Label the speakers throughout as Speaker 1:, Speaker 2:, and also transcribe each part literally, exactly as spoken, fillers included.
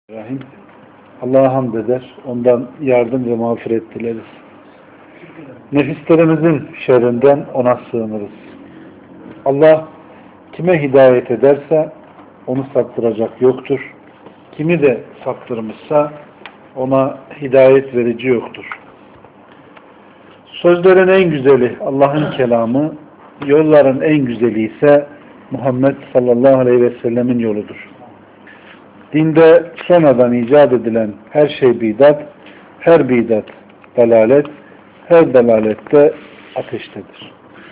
Speaker 1: Rahim. Allah'a hamd eder. Ondan yardım ve mağfiret dileriz. Nefislerimizin şerrinden ona sığınırız. Allah kime hidayet ederse onu saptıracak yoktur. Kimi de saptırmışsa ona hidayet verici yoktur. Sözlerin en güzeli Allah'ın kelamı, yolların en güzeli ise Muhammed sallallahu aleyhi ve sellemin yoludur. Dinde sonradan icat edilen her şey bidat, her bidat dalalet, her dalalette ateştedir.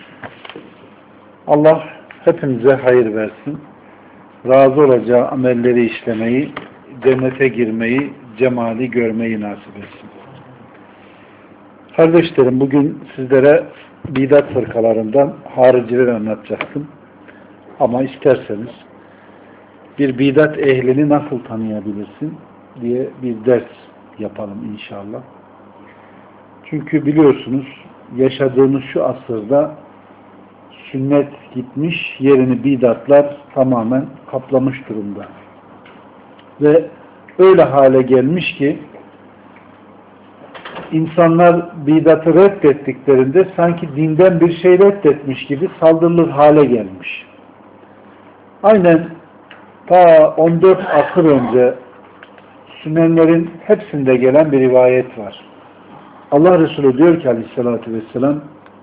Speaker 1: Allah hepimize hayır versin. Razı olacağı amelleri işlemeyi, cennete girmeyi, cemali görmeyi nasip etsin. Kardeşlerim, bugün sizlere bidat fırkalarından haricileri anlatacaktım. Ama isterseniz bir bidat ehlini nasıl tanıyabilirsin diye bir ders yapalım inşallah. Çünkü biliyorsunuz yaşadığımız şu asırda sünnet gitmiş, yerini bidatlar tamamen kaplamış durumda. Ve öyle hale gelmiş ki insanlar bidatı reddettiklerinde sanki dinden bir şey reddetmiş gibi saldırılır hale gelmiş. Aynen ta on dört asır önce Sünenlerin hepsinde gelen bir rivayet var. Allah Resulü diyor ki aleyhissalatü vesselam,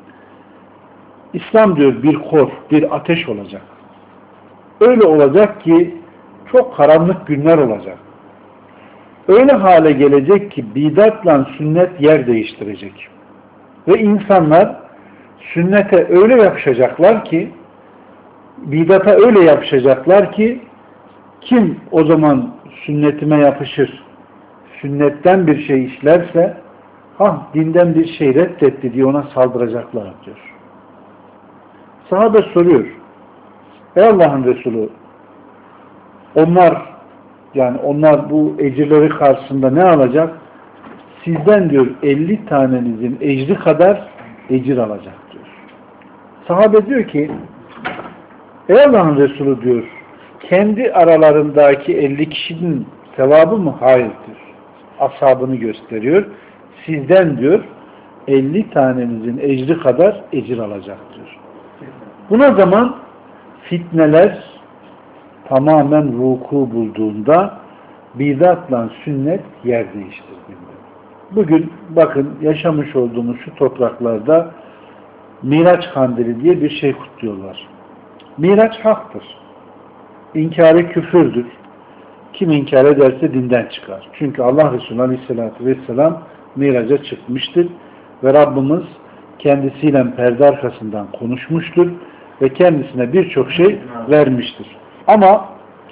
Speaker 1: İslam diyor bir kor, bir ateş olacak. Öyle olacak ki çok karanlık günler olacak. Öyle hale gelecek ki bidatla sünnet yer değiştirecek. Ve insanlar sünnete öyle yapışacaklar ki, bidata öyle yapışacaklar ki, kim o zaman sünnetime yapışır, sünnetten bir şey işlerse, ha dinden bir şey reddetti diye ona saldıracaklar diyor. Sahabe soruyor, ey Allah'ın Resulü, onlar yani onlar bu ecirleri karşısında ne alacak? Sizden diyor elli tanenizin ecri kadar ecir alacak diyor. Sahabe diyor ki, ey Allah'ın Resulü diyor, kendi aralarındaki elli kişinin sevabı mı? Hayırdır. Ashabını gösteriyor. Sizden diyor elli tanenizin ecri kadar ecir alacak diyor. Buna zaman fitneler tamamen vuku bulduğunda bidatla sünnet yer değiştirdiğinde. Bugün bakın yaşamış olduğumuz şu topraklarda Miraç Kandili diye bir şey kutluyorlar. Miraç haktır. İnkarı küfürdür. Kim inkar ederse dinden çıkar. Çünkü Allah Resulü Aleyhisselatü Vesselam Miraç'a çıkmıştır ve Rabbimiz kendisiyle perde arkasından konuşmuştur ve kendisine birçok şey vermiştir. Ama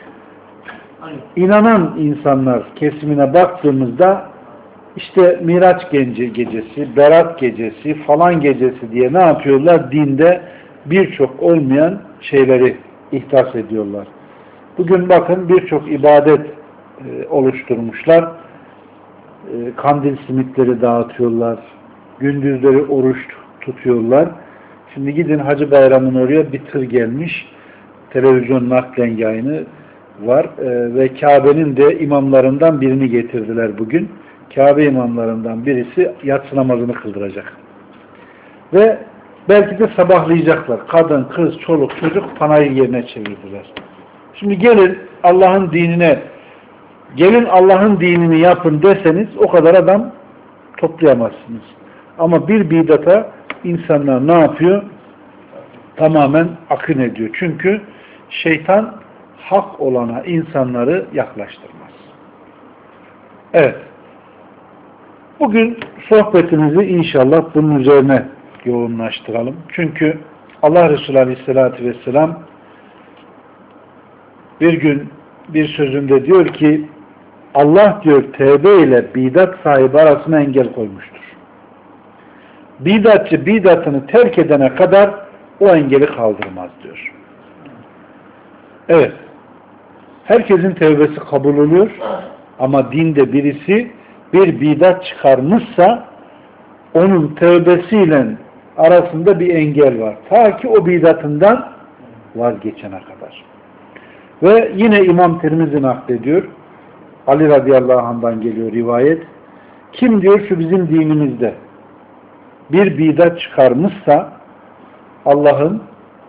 Speaker 1: inanan insanlar kesimine baktığımızda işte Miraç gecesi, Berat gecesi, falan gecesi diye ne yapıyorlar? Dinde birçok olmayan şeyleri ihdas ediyorlar. Bugün bakın birçok ibadet e, oluşturmuşlar. E, kandil simitleri dağıtıyorlar. Gündüzleri oruç tutuyorlar. Şimdi gidin Hacı Bayramı'nın oraya bir tır gelmiş. Televizyon naklen yayını var. E, ve Kabe'nin de imamlarından birini getirdiler bugün. Kabe imamlarından birisi yatsı namazını kıldıracak. Ve belki de sabahlayacaklar. Kadın, kız, çoluk, çocuk panayır yerine çevirdiler. Şimdi gelin Allah'ın dinine, gelin Allah'ın dinini yapın deseniz o kadar adam toplayamazsınız. Ama bir bidata insanlar ne yapıyor? Tamamen akın ediyor. Çünkü şeytan hak olana insanları yaklaştırmaz. Evet. Bugün sohbetimizi inşallah bunun üzerine yoğunlaştıralım. Çünkü Allah Resulü Aleyhisselatü Vesselam bir gün bir sözünde diyor ki Allah diyor tevbe ile bidat sahibi arasına engel koymuştur. Bidatçı bidatını terk edene kadar o engeli kaldırmaz diyor. Evet. Herkesin tevbesi kabul oluyor ama dinde birisi bir bidat çıkarmışsa onun tevbesiyle arasında bir engel var. Ta ki o bidatından vazgeçene kadar. Ve yine İmam Tirmizi naklediyor. Ali radıyallahu anh'dan geliyor rivayet. Kim diyor şu bizim dinimizde bir bidat çıkarmışsa Allah'ın,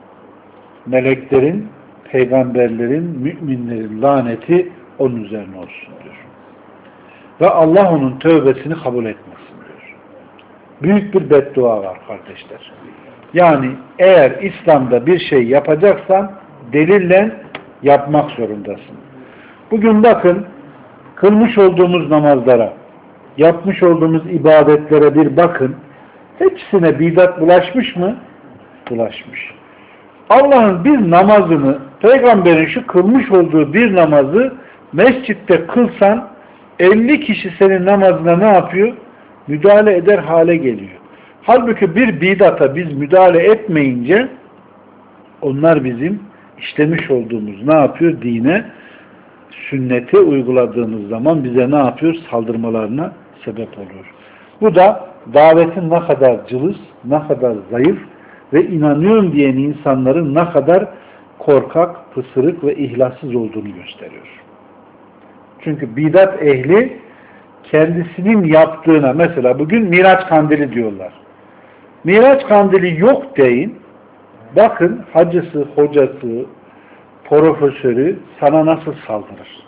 Speaker 1: meleklerin, peygamberlerin, müminlerin laneti onun üzerine olsun diyor. Ve Allah onun tövbesini kabul etmesin diyor. Büyük bir beddua var kardeşler. Yani eğer İslam'da bir şey yapacaksan delille yapmak zorundasın. Bugün bakın kılmış olduğumuz namazlara, yapmış olduğumuz ibadetlere bir bakın. Hepsine bidat bulaşmış mı? Bulaşmış. Allah'ın bir namazını, peygamberin şu kılmış olduğu bir namazı mescitte kılsan elli kişi senin namazına ne yapıyor? Müdahale eder hale geliyor. Halbuki bir bidata biz müdahale etmeyince onlar bizim işlemiş olduğumuz ne yapıyor? Dine, sünneti uyguladığımız zaman bize ne yapıyor? Saldırmalarına sebep oluyor. Bu da davetin ne kadar cılız, ne kadar zayıf ve inanıyorum diyen insanların ne kadar korkak, pısırık ve ihlassız olduğunu gösteriyor. Çünkü bidat ehli kendisinin yaptığına, mesela bugün Miraç kandili diyorlar. Miraç kandili yok deyin, bakın hacısı, hocası, profesörü sana nasıl saldırır.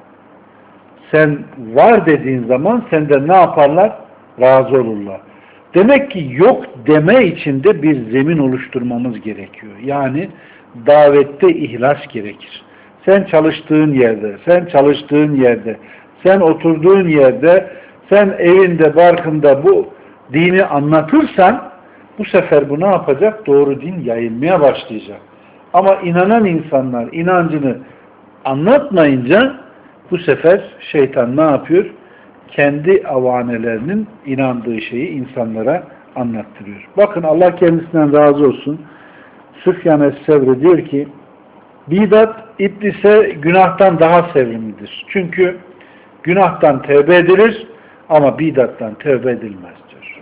Speaker 1: Sen var dediğin zaman senden ne yaparlar? Razı olurlar. Demek ki yok deme için de bir zemin oluşturmamız gerekiyor. Yani davette ihlas gerekir. Sen çalıştığın yerde, sen çalıştığın yerde, sen oturduğun yerde, sen evinde, barkında bu dini anlatırsan bu sefer bu ne yapacak? Doğru din yayılmaya başlayacak. Ama inanan insanlar inancını anlatmayınca bu sefer şeytan ne yapıyor? Kendi avanelerinin inandığı şeyi insanlara anlattırıyor. Bakın Allah kendisinden razı olsun. Süfyan es-Sevri diyor ki bidat iblise günahtan daha sevimlidir. Çünkü günahtan tevbe edilir ama bidattan tevbe edilmez diyor.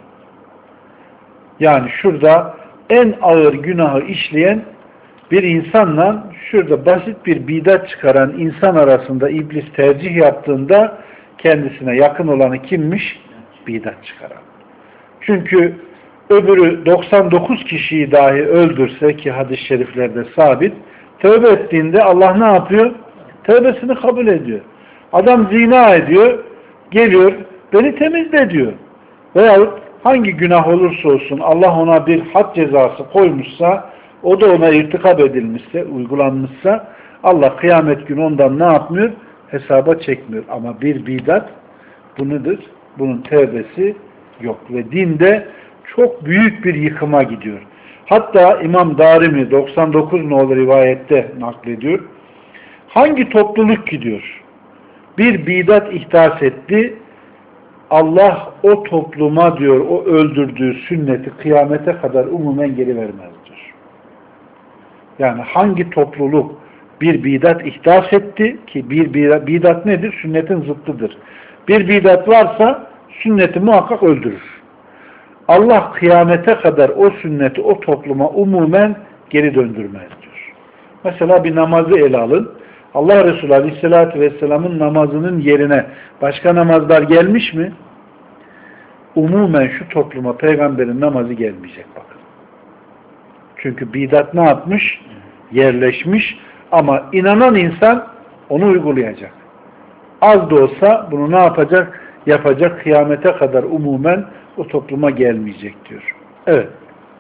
Speaker 1: Yani şurada en ağır günahı işleyen bir insanla şurada basit bir bidat çıkaran insan arasında iblis tercih yaptığında kendisine yakın olanı kimmiş? Bidat çıkaran. Çünkü öbürü doksan dokuz kişiyi dahi öldürse ki hadis-i şeriflerde sabit, tövbe ettiğinde Allah ne yapıyor? Tövbesini kabul ediyor. Adam zina ediyor, geliyor, beni temizle diyor. Veyahut hangi günah olursa olsun Allah ona bir had cezası koymuşsa, o da ona irtikap edilmişse, uygulanmışsa Allah kıyamet günü ondan ne yapmıyor? Hesaba çekmiyor. Ama bir bidat bu nedir? Bunun tevbesi yok. Ve dinde çok büyük bir yıkıma gidiyor. Hatta İmam Darimi doksan dokuz nolu rivayette naklediyor. Hangi topluluk gidiyor? Bir bidat ihdas etti. Allah o topluma diyor, o öldürdüğü sünneti kıyamete kadar umumen geri vermez diyor. Yani hangi topluluk bir bidat ihdas etti ki bir bidat nedir? Sünnetin zıttıdır. Bir bidat varsa sünneti muhakkak öldürür. Allah kıyamete kadar o sünneti o topluma umumen geri döndürmez diyor. Mesela bir namazı ele alın. Allah Resulü Aleyhisselatü Vesselam'ın namazının yerine başka namazlar gelmiş mi? Umumen şu topluma peygamberin namazı gelmeyecek bakın. Çünkü bidat ne yapmış? Yerleşmiş ama inanan insan onu uygulayacak. Az da olsa bunu ne yapacak? Yapacak, kıyamete kadar umumen o topluma gelmeyecek diyor. Evet.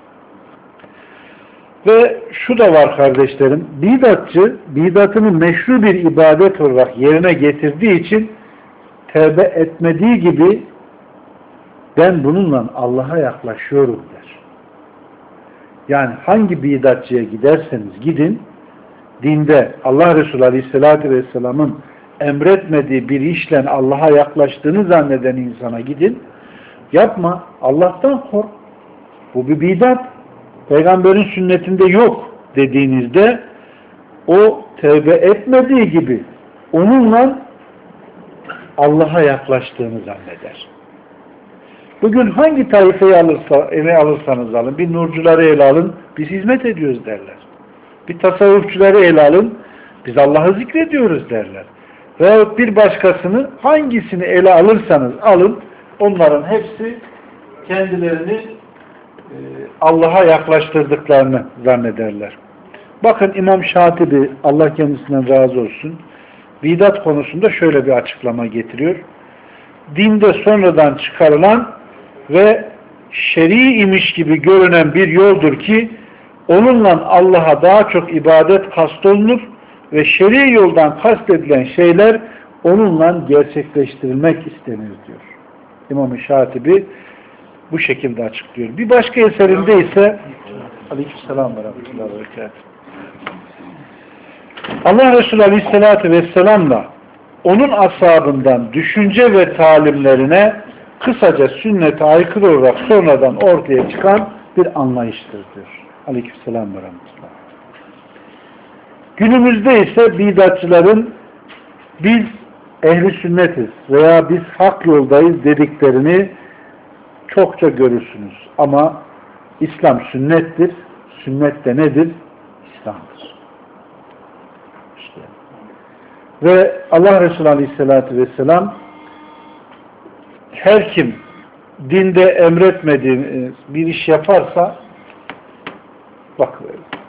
Speaker 1: Ve şu da var kardeşlerim, bidatçı, bidatını meşru bir ibadet olarak yerine getirdiği için tevbe etmediği gibi ben bununla Allah'a yaklaşıyorum der. Yani hangi bidatçıya giderseniz gidin, dinde Allah Resulü Aleyhisselatü Vesselam'ın emretmediği bir işle Allah'a yaklaştığını zanneden insana gidin, yapma, Allah'tan kork. Bu bir bidat. Peygamberin sünnetinde yok dediğinizde o tevbe etmediği gibi onunla Allah'a yaklaştığını zanneder. Bugün hangi taifeyi alırsa, ele alırsanız alın, bir nurcuları ele alın, biz hizmet ediyoruz derler. Bir tasavvufçuları ele alın, biz Allah'ı zikrediyoruz derler. veyahut bir başkasını, hangisini ele alırsanız alın, onların hepsi kendilerini e, Allah'a yaklaştırdıklarını zannederler. Bakın İmam Şatibi, Allah kendisinden razı olsun, bidat konusunda şöyle bir açıklama getiriyor. Dinde sonradan çıkarılan ve şer'i imiş gibi görünen bir yoldur ki onunla Allah'a daha çok ibadet kastolunur ve şer'i yoldan kastedilen şeyler onunla gerçekleştirilmek istenir diyor. İmam-ı Şatibi bu şekilde açıklıyor. Bir başka eserinde ise Aleykümselam ve Rahmetullahi ve Berekatuhu. Allah Resulü Aleyhisselatü Vesselam'la onun ashabından düşünce ve talimlerine kısaca sünnete aykırı olarak sonradan ortaya çıkan bir anlayıştır diyor. Aleykümselam ve Rahmetullah. Günümüzde ise bidatçıların biz ehli sünnetiz veya biz hak yoldayız dediklerini çokça görürsünüz. Ama İslam sünnettir. Sünnet de nedir? İslam'dır. İşte. Ve Allah Resulü Aleyhisselatü Vesselam her kim dinde emretmediği bir iş yaparsa bak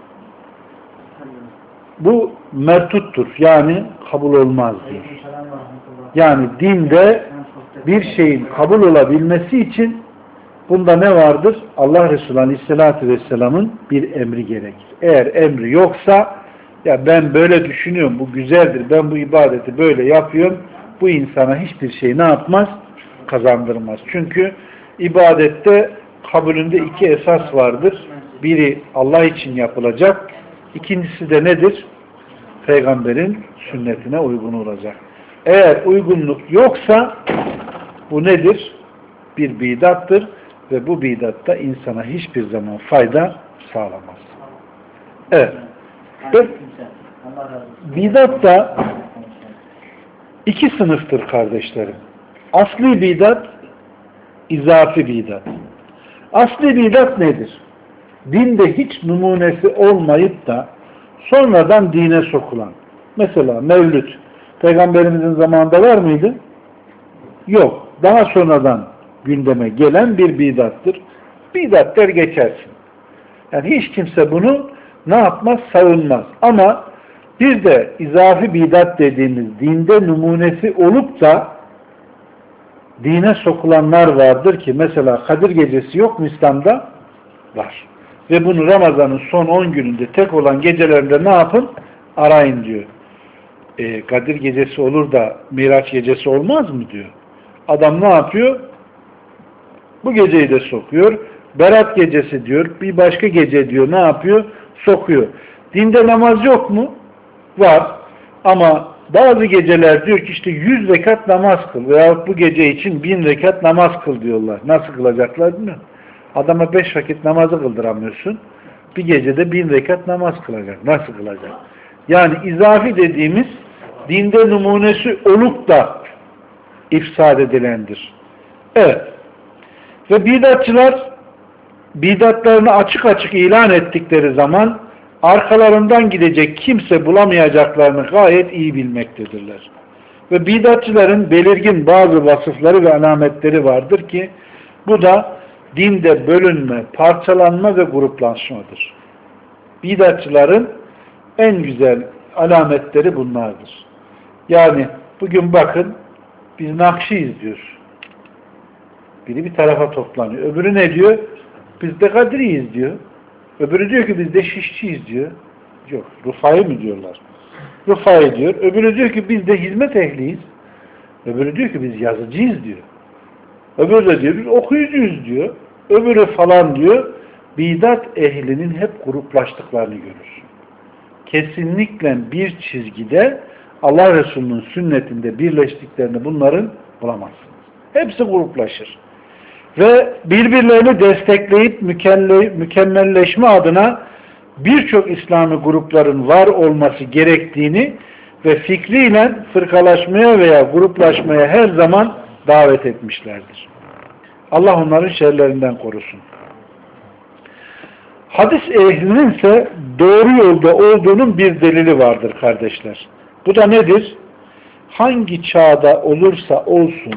Speaker 1: bu mertuttur. Yani kabul olmaz diyor. Yani dinde bir şeyin kabul olabilmesi için bunda ne vardır? Allah Resulü Aleyhisselatü Vesselam'ın bir emri gerekir. Eğer emri yoksa ya ben böyle düşünüyorum, bu güzeldir, ben bu ibadeti böyle yapıyorum, bu insana hiçbir şey ne yapmaz? Kazandırmaz. Çünkü ibadette kabulünde iki esas vardır. Biri Allah için yapılacak, ikincisi de nedir? Peygamberin sünnetine uygun olacak. Eğer uygunluk yoksa bu nedir? Bir bidattır ve bu bidatta insana hiçbir zaman fayda sağlamaz. Evet. Bidat da iki sınıftır kardeşlerim. Asli bidat, izafi bidat. Asli bidat nedir? Dinde hiç numunesi olmayıp da sonradan dine sokulan. Mesela mevlüt. Peygamberimizin zamanında var mıydı? Yok. Daha sonradan gündeme gelen bir bidattır. Bidat der geçersin. Yani hiç kimse bunu ne yapmaz? Savunmaz. Ama bir de izafi bidat dediğimiz dinde numunesi olup da dine sokulanlar vardır ki mesela Kadir Gecesi yok mu İslam'da? Var. Ve bunu Ramazan'ın son on gününde tek olan gecelerinde ne yapın? Arayın diyor. E, Kadir Gecesi olur da Miraç Gecesi olmaz mı diyor. Adam ne yapıyor? Bu geceyi de sokuyor. Berat Gecesi diyor. Bir başka gece diyor. Ne yapıyor? Sokuyor. Dinde namaz yok mu? Var. Ama bazı geceler diyor ki işte yüz rekat namaz kıl veyahut bu gece için bin rekat namaz kıl diyorlar. Nasıl kılacaklar bilmiyorum. Adama beş vakit namazı kıldıramıyorsun. Bir gecede bin rekat namaz kılacak. Nasıl kılacak? Yani izafi dediğimiz dinde numunesi olup da ifsad edilendir. Evet. Ve bidatçılar bidatlarını açık açık ilan ettikleri zaman arkalarından gidecek kimse bulamayacaklarını gayet iyi bilmektedirler. Ve bidatçıların belirgin bazı vasıfları ve alametleri vardır ki bu da dinde bölünme, parçalanma ve gruplaşmadır. Bidatçıların en güzel alametleri bunlardır. Yani bugün bakın biz Nakşiyiz diyor. Biri bir tarafa toplanıyor. Öbürü ne diyor? Biz de Kadriyiz diyor. Öbürü diyor ki biz de Şişçiyiz diyor. Yok. Rufai mi diyorlar? Rufai diyor. Öbürü diyor ki biz de hizmet ehliyiz. Öbürü diyor ki biz yazıcıyız diyor. Öbürü de diyor biz okuyucuyuz diyor. Öbürü falan diyor. Bidat ehlinin hep gruplaştıklarını görürsün. Kesinlikle bir çizgide Allah Resulü'nün sünnetinde birleştiklerini bunların bulamazsınız. Hepsi gruplaşır. Ve birbirlerini destekleyip mükemmelleşme adına birçok İslami grupların var olması gerektiğini ve fikriyle fırkalaşmaya veya gruplaşmaya her zaman davet etmişlerdir. Allah onların şerlerinden korusun. Hadis ehlinin ise doğru yolda olduğunun bir delili vardır kardeşler. Bu da nedir? hangi çağda olursa olsun,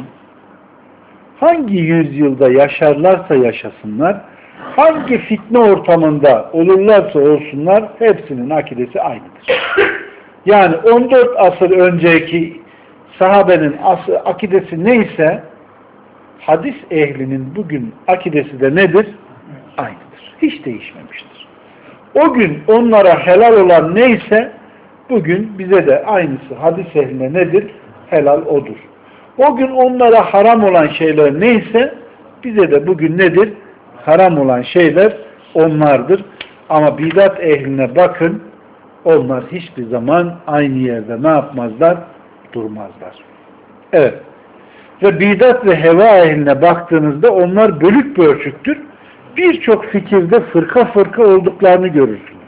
Speaker 1: hangi yüzyılda yaşarlarsa yaşasınlar, hangi fitne ortamında olurlarsa olsunlar, hepsinin akidesi aynıdır. Yani on dört asır önceki sahabenin akidesi neyse, hadis ehlinin bugün akidesi de nedir? Aynıdır. Hiç değişmemiştir. O gün onlara helal olan neyse, bugün bize de aynısı hadis ehline nedir? Helal odur. O gün onlara haram olan şeyler neyse, bize de bugün nedir? Haram olan şeyler onlardır. Ama bidat ehline bakın, onlar hiçbir zaman aynı yerde ne yapmazlar? Durmazlar. Evet. Ve bidat ve heva ehline baktığınızda onlar bölük bölçüktür. Birçok fikirde fırka fırka olduklarını görürsünüz.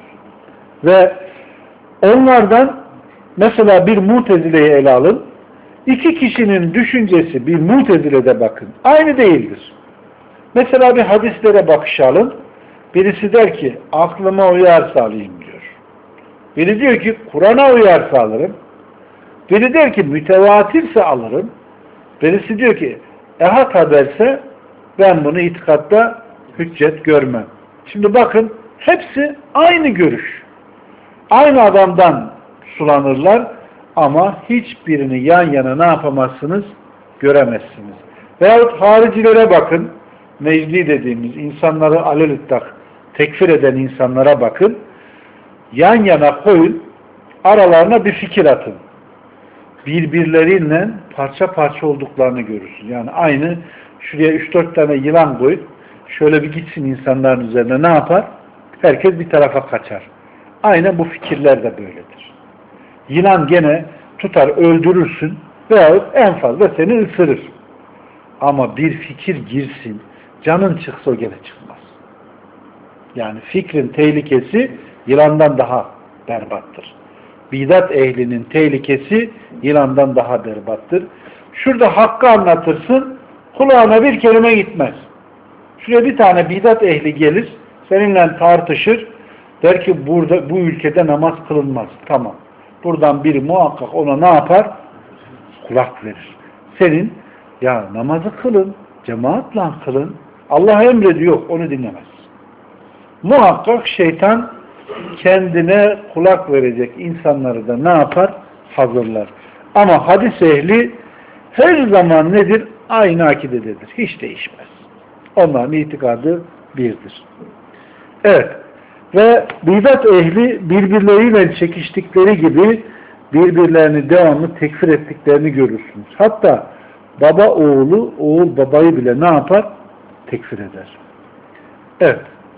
Speaker 1: Ve onlardan mesela bir Mutezile'yi ele alın. İki kişinin düşüncesi bir Mutezile'de bakın. Aynı değildir. Mesela bir hadislere bakışalım. Birisi der ki aklıma uyarsa alayım diyor. Biri diyor ki Kur'an'a uyarsa alırım. Biri der ki mütevatirse alırım. Birisi diyor ki ehad haberse ben bunu itikatta hüccet görmem. Şimdi bakın hepsi aynı görüş. Aynı adamdan sulanırlar ama hiçbirini yan yana ne yapamazsınız? Göremezsiniz. Veyahut haricilere bakın. Mecli dediğimiz insanları alelittak tekfir eden insanlara bakın. Yan yana koyun. Aralarına bir fikir atın. Birbirleriyle parça parça olduklarını görürsün. Yani aynı şuraya üç dört tane yılan koyun. Şöyle bir gitsin insanların üzerine ne yapar? Herkes bir tarafa kaçar. Aynen bu fikirler de böyledir. Yılan gene tutar öldürürsün veyahut en fazla seni ısırır. Ama bir fikir girsin, canın çıksa o gene çıkmaz. Yani fikrin tehlikesi yılandan daha berbattır. Bidat ehlinin tehlikesi yılandan daha berbattır. Şurada hakkı anlatırsın, kulağına bir kelime gitmez. Şuraya bir tane bidat ehli gelir, seninle tartışır, der ki burada bu ülkede namaz kılınmaz. Tamam. Buradan biri muhakkak ona ne yapar? Kulak verir. Senin ya namazı kılın, cemaatle kılın. Allah emrediyor, onu dinlemez. Muhakkak şeytan kendine kulak verecek insanları da ne yapar? Hazırlar. Ama hadis ehli her zaman nedir? Aynı akidededir. Hiç değişmez. Onların itikadı birdir. Evet. Ve bidat ehli birbirleriyle çekiştikleri gibi birbirlerini devamlı tekfir ettiklerini görürsünüz. Hatta baba oğlu, oğul babayı bile ne yapar? Tekfir eder. Evet.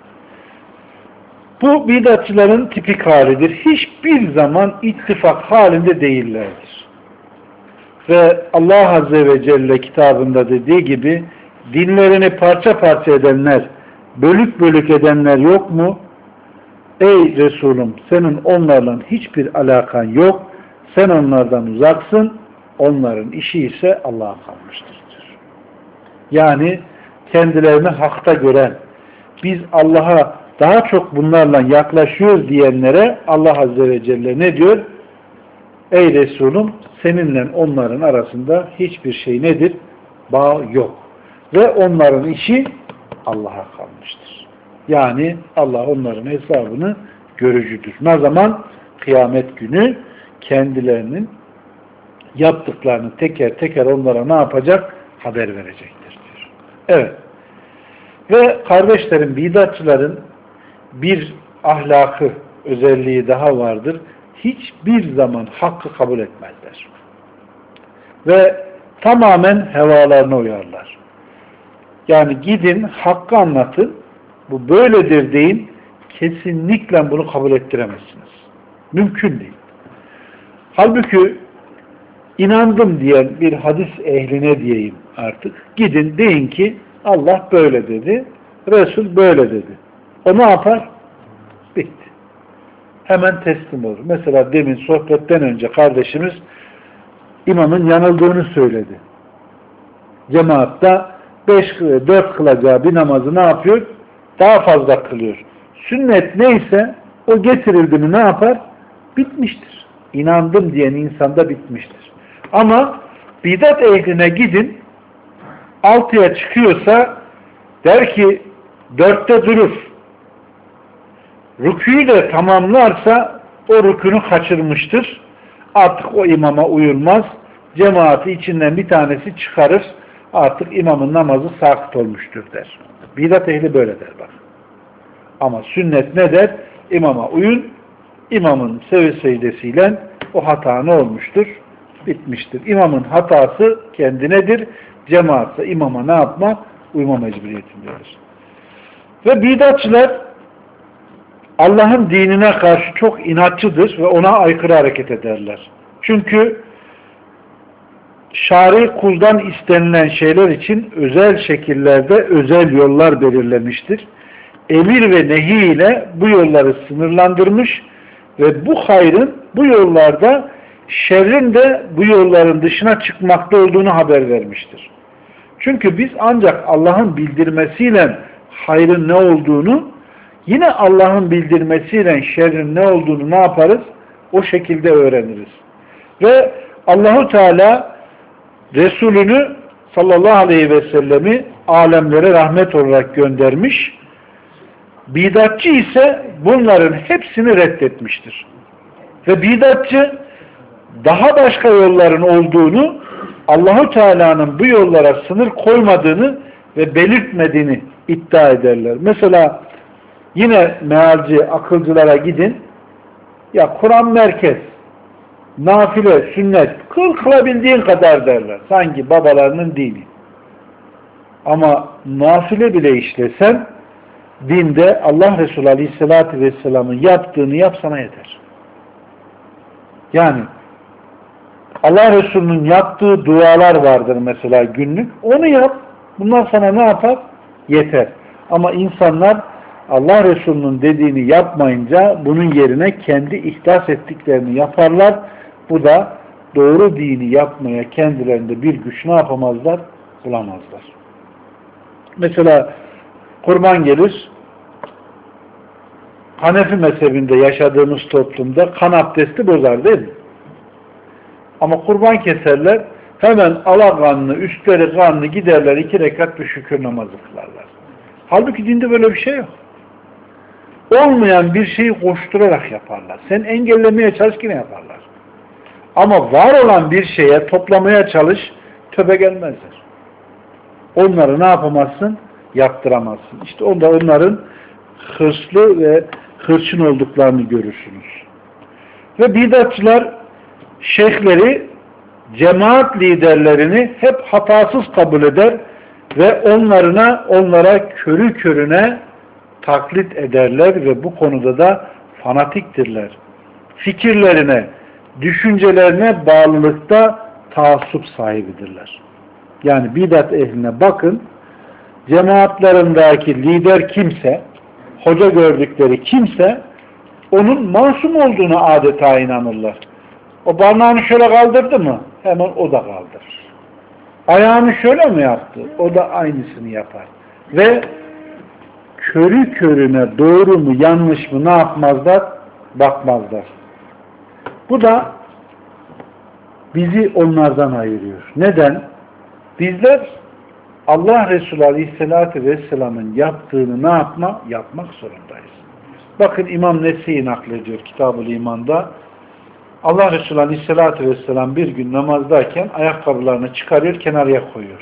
Speaker 1: Bu bidatçıların tipik halidir. Hiçbir zaman ittifak halinde değillerdir. Ve Allah Azze ve Celle kitabında dediği gibi dinlerini parça parça edenler, bölük bölük edenler yok mu? Ey Resulüm, senin onlarla hiçbir alakan yok. Sen onlardan uzaksın. Onların işi ise Allah'a kalmıştır. Yani kendilerini hakta gören, biz Allah'a daha çok bunlarla yaklaşıyoruz diyenlere Allah Azze ve Celle ne diyor? Ey Resulüm, seninle onların arasında hiçbir şey nedir? Bağ yok. Ve onların işi Allah'a kalmıştır. Yani Allah onların hesabını görücüdür. Ne zaman? Kıyamet günü kendilerinin yaptıklarını teker teker onlara ne yapacak? Haber verecektir diyor. Evet. Ve kardeşlerim, bidatçıların bir ahlakı, özelliği daha vardır. Hiçbir zaman hakkı kabul etmezler. Ve tamamen hevalarına uyarlar. Yani gidin, hakkı anlatın, bu böyledir deyin, kesinlikle bunu kabul ettiremezsiniz. Mümkün değil. Halbuki inandım diyen bir hadis ehline diyeyim artık, gidin deyin ki Allah böyle dedi, Resul böyle dedi. O ne yapar? Bitti. Hemen teslim olur. Mesela demin sohbetten önce kardeşimiz imamın yanıldığını söyledi. Cemaatta beş, dört kılacağı bir namazı ne yapıyor? Daha fazla kılıyor. Sünnet neyse o getirildi mi ne yapar? Bitmiştir. İnandım diyen insanda bitmiştir. Ama bidat ehline gidin, altıya çıkıyorsa der ki dörtte durur. Rükûyu de tamamlarsa o rükûnü kaçırmıştır. Artık o imama uyulmaz. Cemaati içinden bir tanesi çıkarır. Artık imamın namazı sakıt olmuştur der. Bidat ehli böyle der bak. Ama sünnet ne der? İmama uyun. İmamın sevi secdesiyle o hata ne olmuştur? Bitmiştir. İmamın hatası kendinedir. Cemaatse imama ne yapma? Uyma mecburiyetindedir. Ve bidatçılar Allah'ın dinine karşı çok inatçıdır ve ona aykırı hareket ederler. Çünkü şari kuldan istenilen şeyler için özel şekillerde özel yollar belirlemiştir. Emir ve nehi ile bu yolları sınırlandırmış ve bu hayrın bu yollarda şerrin de bu yolların dışına çıkmakta olduğunu haber vermiştir. Çünkü biz ancak Allah'ın bildirmesiyle hayrın ne olduğunu, yine Allah'ın bildirmesiyle şerrin ne olduğunu ne yaparız? O şekilde öğreniriz. Ve Allahu Teala Resulünü sallallahu aleyhi ve sellemi alemlere rahmet olarak göndermiş. Bidatçı ise bunların hepsini reddetmiştir. Ve bidatçı daha başka yolların olduğunu, Allahu Teala'nın bu yollara sınır koymadığını ve belirtmediğini iddia ederler. Mesela yine mealci, akılcılara gidin, ya Kur'an merkez, nafile, sünnet, kıl kılabildiğin kadar derler. Sanki babalarının dini. Ama nafile bile işlesen, dinde Allah Resulü Aleyhisselatü Vesselam'ın yaptığını yapsana yeter. Yani Allah Resulü'nün yaptığı dualar vardır mesela günlük. Onu yap. Bunlar sana ne yapar? Yeter. Ama insanlar Allah Resulü'nün dediğini yapmayınca bunun yerine kendi ihdas ettiklerini yaparlar. Bu da doğru dini yapmaya kendilerinde bir güç ne yapamazlar? Bulamazlar. Mesela kurban gelir. Hanefi mezhebinde yaşadığımız toplumda kan abdesti bozar değil mi? Ama kurban keserler, hemen alakanlı, üstleri kanlı giderler, iki rekat bir şükür namazı kılarlar. Halbuki dinde böyle bir şey yok. Olmayan bir şeyi koşturarak yaparlar. Sen engellemeye çalış yine yaparlar. Ama var olan bir şeye toplamaya çalış, töbe gelmezler. Onları ne yapamazsın? Yaptıramazsın. İşte onda onların hırslı ve hırçın olduklarını görürsünüz. Ve bidatçılar şeyhleri, cemaat liderlerini hep hatasız kabul eder ve onlarına, onlara körü körüne taklit ederler ve bu konuda da fanatiktirler. Fikirlerine, düşüncelerine bağlılıkta taassup sahibidirler. Yani bidat ehline bakın, cemaatlarındaki lider kimse, hoca gördükleri kimse, onun masum olduğunu adeta inanırlar. O parmağını şöyle kaldırdı mı? Hemen o da kaldırır. Ayağını şöyle mi yaptı? O da aynısını yapar. Ve körü körüne doğru mu yanlış mı ne yapmazlar? Bakmazlar. Bu da bizi onlardan ayırıyor. Neden? Bizler Allah Resulü Aleyhisselatü Vesselam'ın yaptığını ne yapma? Yapmak zorundayız. Bakın İmam Nese'yi naklediyor Kitab-ül İman'da. Allah Resulü Aleyhisselatü Vesselam bir gün namazdayken ayakkabılarını çıkarıyor, kenarıya koyuyor.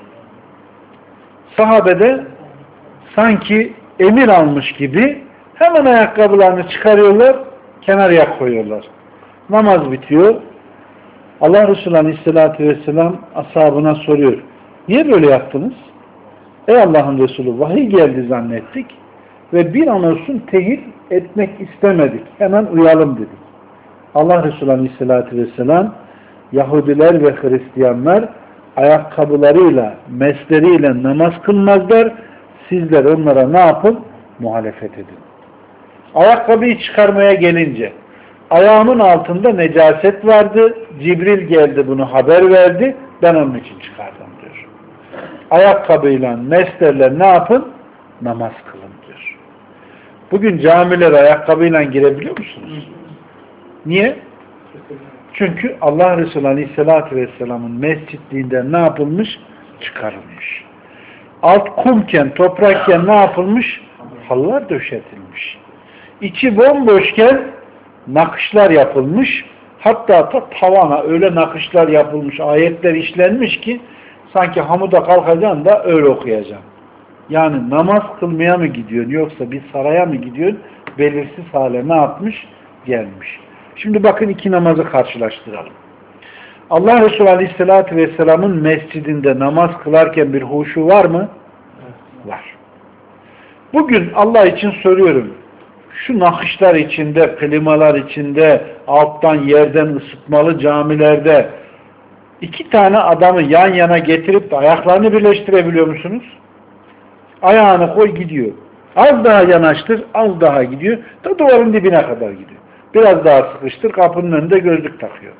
Speaker 1: Sahabede sanki emir almış gibi hemen ayakkabılarını çıkarıyorlar, kenarıya koyuyorlar. Namaz bitiyor. Allah Resulü Aleyhisselatü Vesselam ashabına soruyor. Niye böyle yaptınız? Ey Allah'ın Resulü, vahiy geldi zannettik ve bir an olsun tehir etmek istemedik. Hemen uyalım dedik. Allah Resulü Aleyhisselatü Vesselam, Yahudiler ve Hristiyanlar ayakkabılarıyla, mesleriyle namaz kılmazlar. Sizler onlara ne yapın? Muhalefet edin. Ayakkabıyı çıkarmaya gelince ayağımın altında necaset vardı. Cibril geldi bunu haber verdi. Ben onun için çıkardım diyor. Ayakkabıyla, meslerle ne yapın? Namaz kılın diyor. Bugün camilere ayakkabıyla girebiliyor musunuz? Niye? Çünkü Allah Resulü Aleyhisselatü Vesselam'ın mescitliğinden ne yapılmış? Çıkarılmış. Alt kumken, toprakken ne yapılmış? Halılar döşetilmiş. İçi bomboşken nakışlar yapılmış. Hatta da tavana öyle nakışlar yapılmış, ayetler işlenmiş ki sanki hamuda kalkacaksın da öyle okuyacaksın. Yani namaz kılmaya mı gidiyorsun yoksa bir saraya mı gidiyorsun? Belirsiz hale ne yapmış? Gelmiş. Şimdi bakın iki namazı karşılaştıralım. Allah Resulü Aleyhisselatü Vesselam'ın mescidinde namaz kılarken bir huşu var mı? Var. Bugün Allah için soruyorum. Şu nakışlar içinde, klimalar içinde, alttan yerden ısıtmalı camilerde iki tane adamı yan yana getirip de ayaklarını birleştirebiliyor musunuz? Ayağını koy gidiyor. Az daha yanaştır, az daha gidiyor. Da duvarın dibine kadar gidiyor. Biraz daha sıkıştır, kapının önünde gözlük takıyor.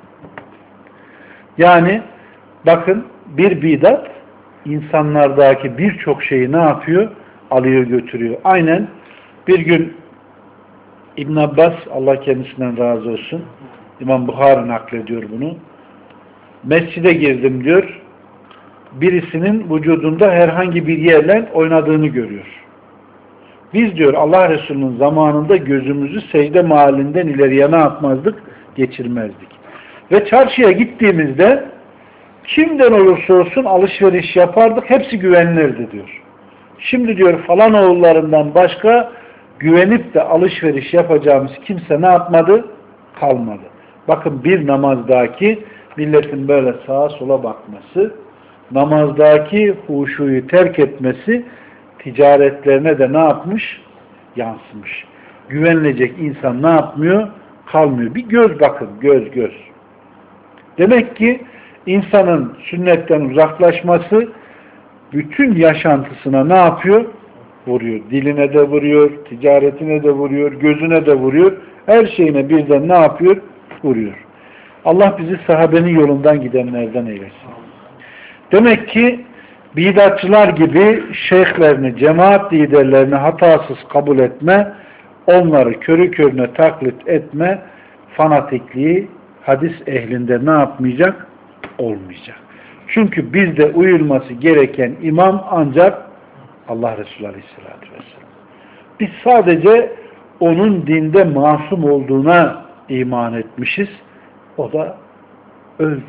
Speaker 1: Yani bakın bir bidat insanlardaki birçok şeyi ne yapıyor? Alıyor götürüyor. Aynen bir gün İbn Abbas, Allah kendisinden razı olsun, İmam Buhari naklediyor bunu. Mescide girdim diyor. Birisinin vücudunda herhangi bir yerle oynadığını görüyor. Biz diyor Allah Resulü'nün zamanında gözümüzü secde mahallinden ileriye ne yapmazdık? Geçirmezdik. Ve çarşıya gittiğimizde kimden olursa olsun alışveriş yapardık. Hepsi güvenilirdi diyor. Şimdi diyor falan oğullarından başka güvenip de alışveriş yapacağımız kimse ne yapmadı? Kalmadı. Bakın bir namazdaki milletin böyle sağa sola bakması, namazdaki huşuyu terk etmesi ticaretlerine de ne yapmış? Yansımış. Güvenilecek insan ne yapmıyor? Kalmıyor. Bir göz bakın. Göz göz. Demek ki insanın sünnetten uzaklaşması bütün yaşantısına ne yapıyor? Vuruyor. Diline de vuruyor, ticaretine de vuruyor, gözüne de vuruyor. Her şeyine birden ne yapıyor? Vuruyor. Allah bizi sahabenin yolundan gidenlerden eylesin. Demek ki bidatçılar gibi şeyhlerini, cemaat liderlerini hatasız kabul etme, onları körü körüne taklit etme, fanatikliği hadis ehlinde ne yapmayacak? Olmayacak. Çünkü bizde uyulması gereken imam ancak Allah Resulü Aleyhisselatü Vesselam. Biz sadece onun dinde masum olduğuna iman etmişiz. O da öldü.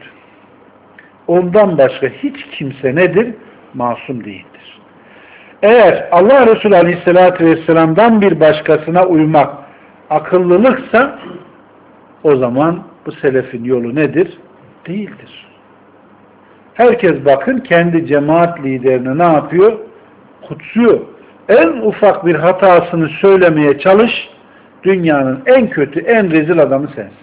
Speaker 1: Ondan başka hiç kimse nedir? Masum değildir. Eğer Allah Resulü Aleyhisselatü Vesselam'dan bir başkasına uymak akıllılıksa o zaman bu selefin yolu nedir? Değildir. Herkes bakın kendi cemaat liderini ne yapıyor? Kutsuyor. En ufak bir hatasını söylemeye çalış, dünyanın en kötü, en rezil adamı sensin.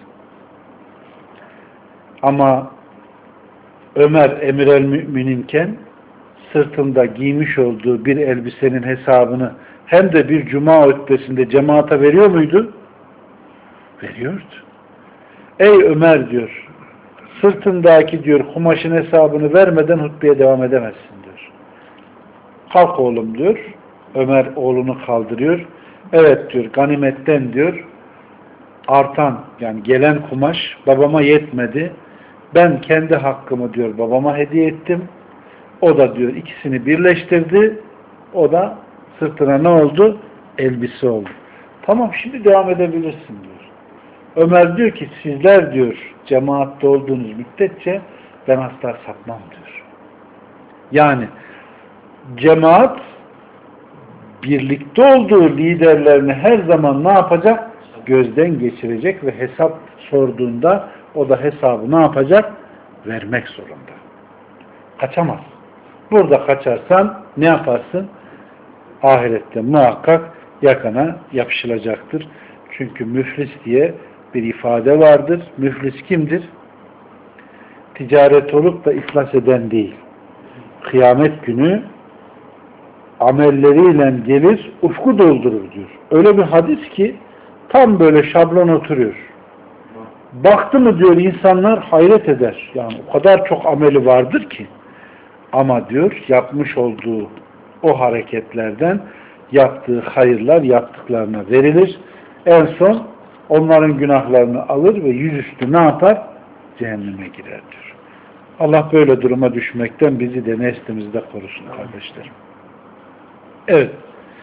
Speaker 1: Ama Ömer emir el mümininken sırtında giymiş olduğu bir elbisenin hesabını hem de bir cuma hutbesinde cemaate veriyor muydu? Veriyordu. Ey Ömer diyor, sırtındaki diyor kumaşın hesabını vermeden hutbeye devam edemezsin diyor. Kalk oğlum diyor. Ömer oğlunu kaldırıyor. Evet diyor, ganimetten diyor artan yani gelen kumaş babama yetmedi. Ben kendi hakkımı diyor babama hediye ettim. O da diyor ikisini birleştirdi. O da sırtına ne oldu? Elbise oldu. Tamam şimdi devam edebilirsin diyor. Ömer diyor ki sizler diyor cemaatte olduğunuz müddetçe ben asla sapmam diyor. Yani cemaat birlikte olduğu liderlerini her zaman ne yapacak? Gözden geçirecek ve hesap sorduğunda o da hesabı ne yapacak? Vermek zorunda. Kaçamaz. Burada kaçarsan ne yaparsın? Ahirette muhakkak yakana yapışılacaktır. Çünkü müflis diye bir ifade vardır. Müflis kimdir? Ticaret olup da iflas eden değil. Kıyamet günü amelleriyle gelir, ufku doldurur diyor. Öyle bir hadis ki tam böyle şablon oturuyor. Baktı mı diyor insanlar hayret eder. Yani o kadar çok ameli vardır ki. Ama diyor yapmış olduğu o hareketlerden yaptığı hayırlar yaptıklarına verilir. En son onların günahlarını alır ve yüzüstü ne yapar? Cehenneme girer diyor. Allah böyle duruma düşmekten bizi de neslimizde korusun kardeşlerim. Evet.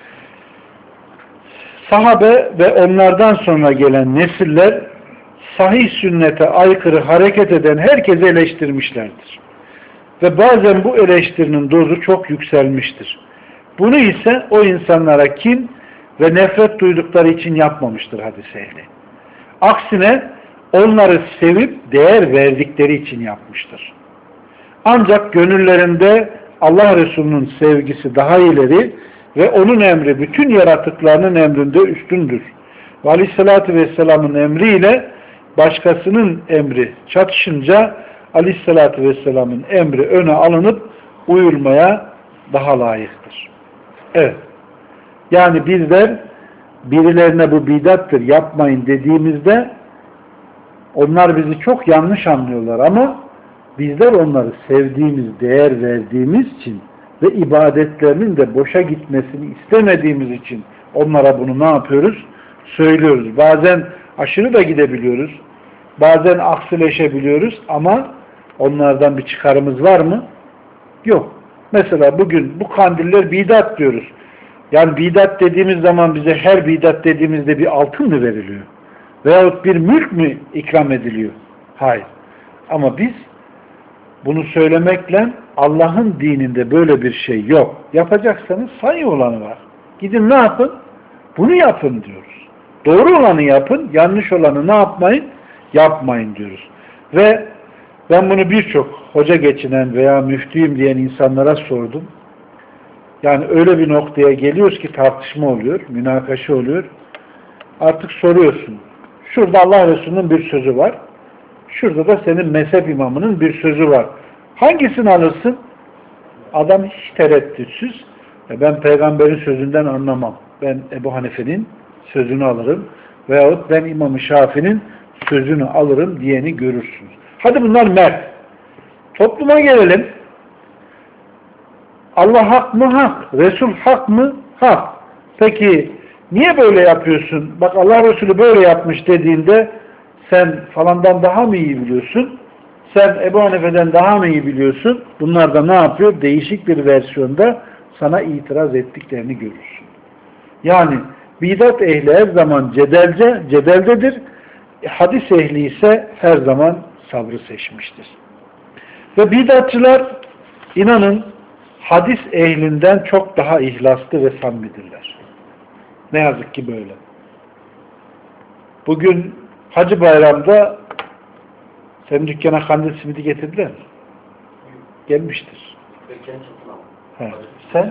Speaker 1: Sahabe ve onlardan sonra gelen nesiller sahih sünnete aykırı hareket eden herkesi eleştirmişlerdir. Ve bazen bu eleştirinin dozu çok yükselmiştir. Bunu ise o insanlara kin ve nefret duydukları için yapmamıştır hadis ehli. Aksine onları sevip değer verdikleri için yapmıştır. Ancak gönüllerinde Allah Resulü'nün sevgisi daha ileri ve onun emri bütün yaratıklarının emrinde üstündür. Ve Aleyhisselatü Vesselam'ın emriyle başkasının emri çatışınca Aleyhisselatü Vesselam'ın emri öne alınıp uyulmaya daha layıktır. Evet. Yani bizler birilerine bu bidattır yapmayın dediğimizde onlar bizi çok yanlış anlıyorlar ama bizler onları sevdiğimiz, değer verdiğimiz için ve ibadetlerinin de boşa gitmesini istemediğimiz için onlara bunu ne yapıyoruz? Söylüyoruz. Bazen aşırı da gidebiliyoruz. Bazen aksileşebiliyoruz ama onlardan bir çıkarımız var mı? Yok. Mesela bugün bu kandiller bidat diyoruz. Yani bidat dediğimiz zaman bize her bidat dediğimizde bir altın mı veriliyor? Veyahut bir mülk mü ikram ediliyor? Hayır. Ama biz bunu söylemekle Allah'ın dininde böyle bir şey yok. Yapacaksanız sayı olanı var. Gidin ne yapın? Bunu yapın diyoruz. Doğru olanı yapın, yanlış olanı ne yapmayın? Yapmayın diyoruz. Ve ben bunu birçok hoca geçinen veya müftüyüm diyen insanlara sordum. Yani öyle bir noktaya geliyoruz ki tartışma oluyor, münakaşa oluyor. Artık soruyorsun. Şurada Allah Resulü'nün bir sözü var. Şurada da senin mezhep imamının bir sözü var. Hangisini alırsın? Adam hiç tereddütsüz. Ben peygamberin sözünden anlamam. Ben Ebu Hanife'nin sözünü alırım. Veyahut ben İmam-ı Şafii'nin sözünü alırım diyeni görürsünüz. Hadi bunlar mert. Topluma gelelim. Allah hak mı? Hak. Resul hak mı? Hak. Peki niye böyle yapıyorsun? Bak Allah Resulü böyle yapmış dediğinde sen falandan daha mı iyi biliyorsun? Sen Ebu Hanife'den daha mı iyi biliyorsun? Bunlar da ne yapıyor? Değişik bir versiyonda sana itiraz ettiklerini görürsün. Yani bidat ehli her zaman cedelce, cedeldedir. Hadis ehli ise her zaman sabrı seçmiştir. Ve bidatçılar inanın hadis ehlinden çok daha ihlaslı ve samimidirler. Ne yazık ki böyle. Bugün Hacı Bayram'da senin dükkana kandil simidi getirdiler mi? Gelmiştir. He. Sen?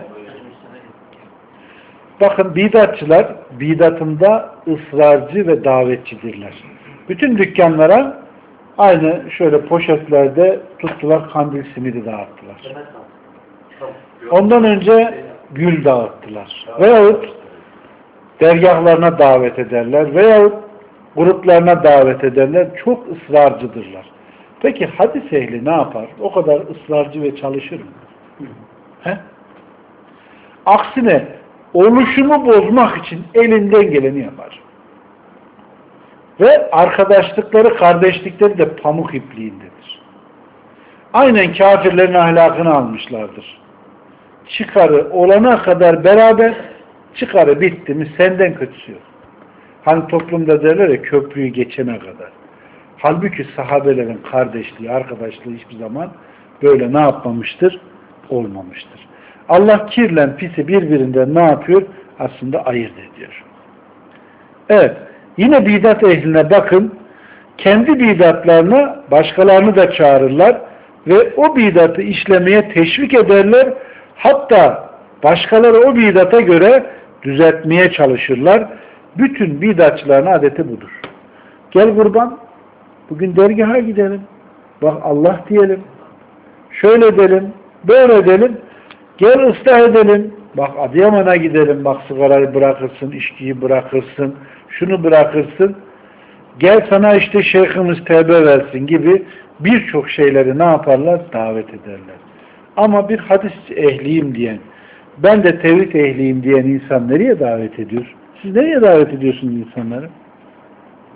Speaker 1: Bakın bidatçılar bidatında ısrarcı ve davetçidirler. Bütün dükkanlara aynı şöyle poşetlerde tuttular, kandil simidi dağıttılar. Ondan önce gül dağıttılar. Veyahut dergahlarına davet ederler. Veyahut gruplarına davet ederler. Çok ısrarcıdırlar. Peki hadis ehli ne yapar? O kadar ısrarcı ve çalışır mı? He? Aksine oluşumu bozmak için elinden geleni yapar. Ve arkadaşlıkları, kardeşlikleri de pamuk ipliğindedir. Aynen kafirlerin ahlakını almışlardır. Çıkarı olana kadar beraber, çıkarı bitti mi senden kötüsü yok. Hani toplumda derler ya köprüyü geçene kadar. Halbuki sahabelerin kardeşliği, arkadaşlığı hiçbir zaman böyle ne yapmamıştır? Olmamıştır. Allah kirlen pisi birbirinden ne yapıyor? Aslında ayırt ediyor. Evet. Yine bidat ehline bakın. Kendi bidatlarına başkalarını da çağırırlar ve o bidatı işlemeye teşvik ederler. Hatta başkaları o bidata göre düzeltmeye çalışırlar. Bütün bidatçıların adeti budur. Gel kurban, bugün dergaha gidelim. Bak Allah diyelim. Şöyle edelim, böyle edelim. Gel ıslah edelim. Bak Adıyaman'a gidelim. Bak sigarayı bırakırsın, içkiyi bırakırsın, şunu bırakırsın. Gel sana işte şeyhimiz tevbe versin gibi birçok şeyleri ne yaparlar? Davet ederler. Ama bir hadis ehliyim diyen, ben de tevhid ehliyim diyen insan nereye davet ediyor? Siz nereye davet ediyorsunuz insanları?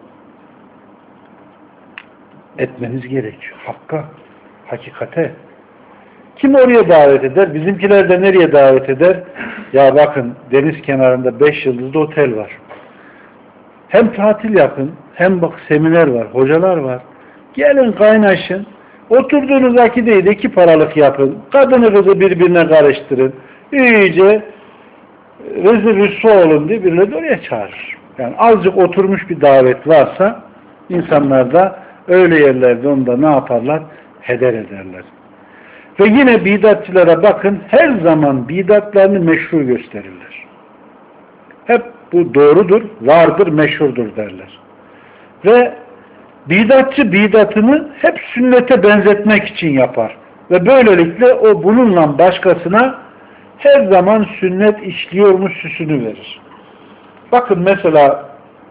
Speaker 1: etmeniz gerekiyor. Hakka, hakikate. Kim oraya davet eder? Bizimkiler de nereye davet eder? Ya bakın deniz kenarında beş yıldızlı otel var. Hem tatil yapın, hem bak seminer var, hocalar var. Gelin kaynaşın. Oturduğunuz akideyi de iki paralık yapın. Kadını kızı birbirine karıştırın. İyice rezil rüsva olun diye birileri oraya çağırır. Yani azıcık oturmuş bir davet varsa insanlar da öyle yerlerde onu da ne yaparlar? Heder ederler. Ve yine bidatçılara bakın, her zaman bidatlarını meşru gösterirler. Hep bu doğrudur, vardır, meşhurdur derler. Ve bidatçı bidatını hep sünnete benzetmek için yapar. Ve böylelikle o bununla başkasına her zaman sünnet işliyormuş süsünü verir. Bakın mesela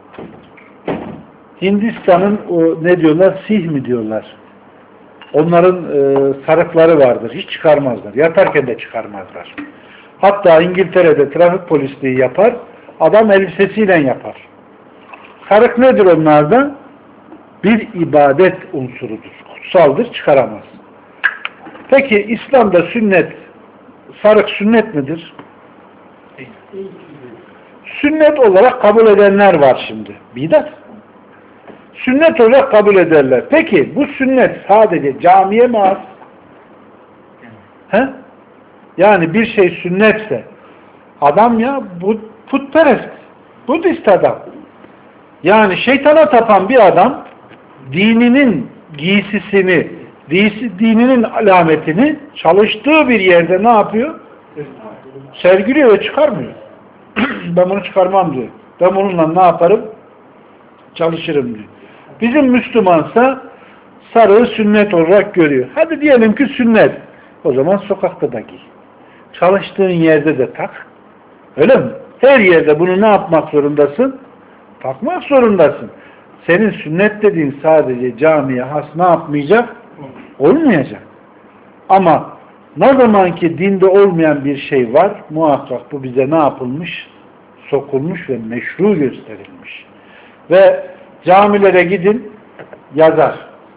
Speaker 1: Hindistan'ın o ne diyorlar? Sih mi diyorlar? Onların e, sarıkları vardır. Hiç çıkarmazlar. Yatarken de çıkarmazlar. Hatta İngiltere'de trafik polisliği yapar. Adam elbisesiyle yapar. Sarık nedir onlarda? Bir ibadet unsurudur. Kutsaldır. Çıkaramaz. Peki İslam'da sünnet, sarık sünnet midir? Sünnet olarak kabul edenler var şimdi. Bidat. Sünnet olarak kabul ederler. Peki bu sünnet sadece camiye mi az? He? Yani bir şey sünnetse adam ya bu putperest, Budist adam. Yani şeytana tapan bir adam dininin giysisini, dininin alametini çalıştığı bir yerde ne yapıyor? Sergiliyor ve çıkarmıyor. Ben bunu çıkarmam diyor. Ben bununla ne yaparım? Çalışırım diyor. Bizim Müslümansa sarığı sünnet olarak görüyor. Hadi diyelim ki sünnet. O zaman sokakta da giy. Çalıştığın yerde de tak. Öyle mi? Her yerde bunu ne yapmak zorundasın? Takmak zorundasın. Senin sünnet dediğin sadece camiye has ne yapmayacak? Olmayacak. Ama ne zaman ki dinde olmayan bir şey var, muhakkak bu bize ne yapılmış? Sokulmuş ve meşru gösterilmiş. Ve camilere gidin, yazar.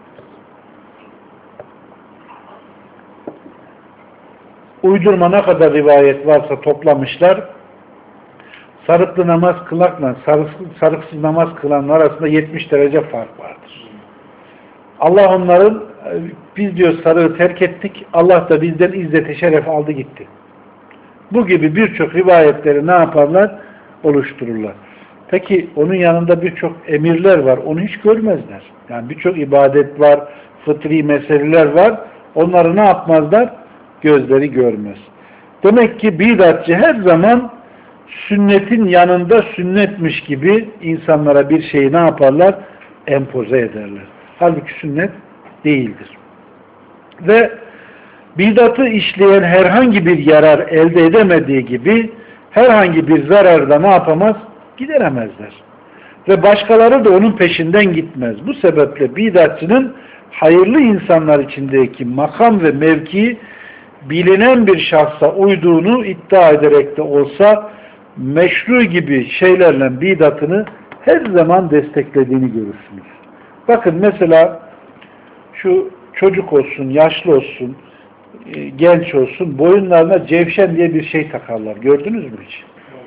Speaker 1: Uydurma ne kadar rivayet varsa toplamışlar. Sarıklı namaz kılmakla sarıksız, sarıksız namaz kılanlar arasında yetmiş derece fark vardır. Allah onların, biz diyor sarığı terk ettik, Allah da bizden izzet-i şeref aldı gitti. Bu gibi birçok rivayetleri ne yaparlar? Oluştururlar. Peki onun yanında birçok emirler var. Onu hiç görmezler. Yani birçok ibadet var, fıtri meseleler var. Onları ne yapmazlar? Gözleri görmez. Demek ki bidatçı her zaman sünnetin yanında sünnetmiş gibi insanlara bir şeyi ne yaparlar? Empoze ederler. Halbuki sünnet değildir. Ve bidatı işleyen herhangi bir yarar elde edemediği gibi herhangi bir zararda ne yapamaz? Gideremezler. Ve başkaları da onun peşinden gitmez. Bu sebeple bidatçının hayırlı insanlar içindeki makam ve mevkii bilinen bir şahsa uyduğunu iddia ederek de olsa meşru gibi şeylerle bidatını her zaman desteklediğini görürsünüz. Bakın mesela şu çocuk olsun, yaşlı olsun, genç olsun, boyunlarına cevşen diye bir şey takarlar. Gördünüz mü hiç?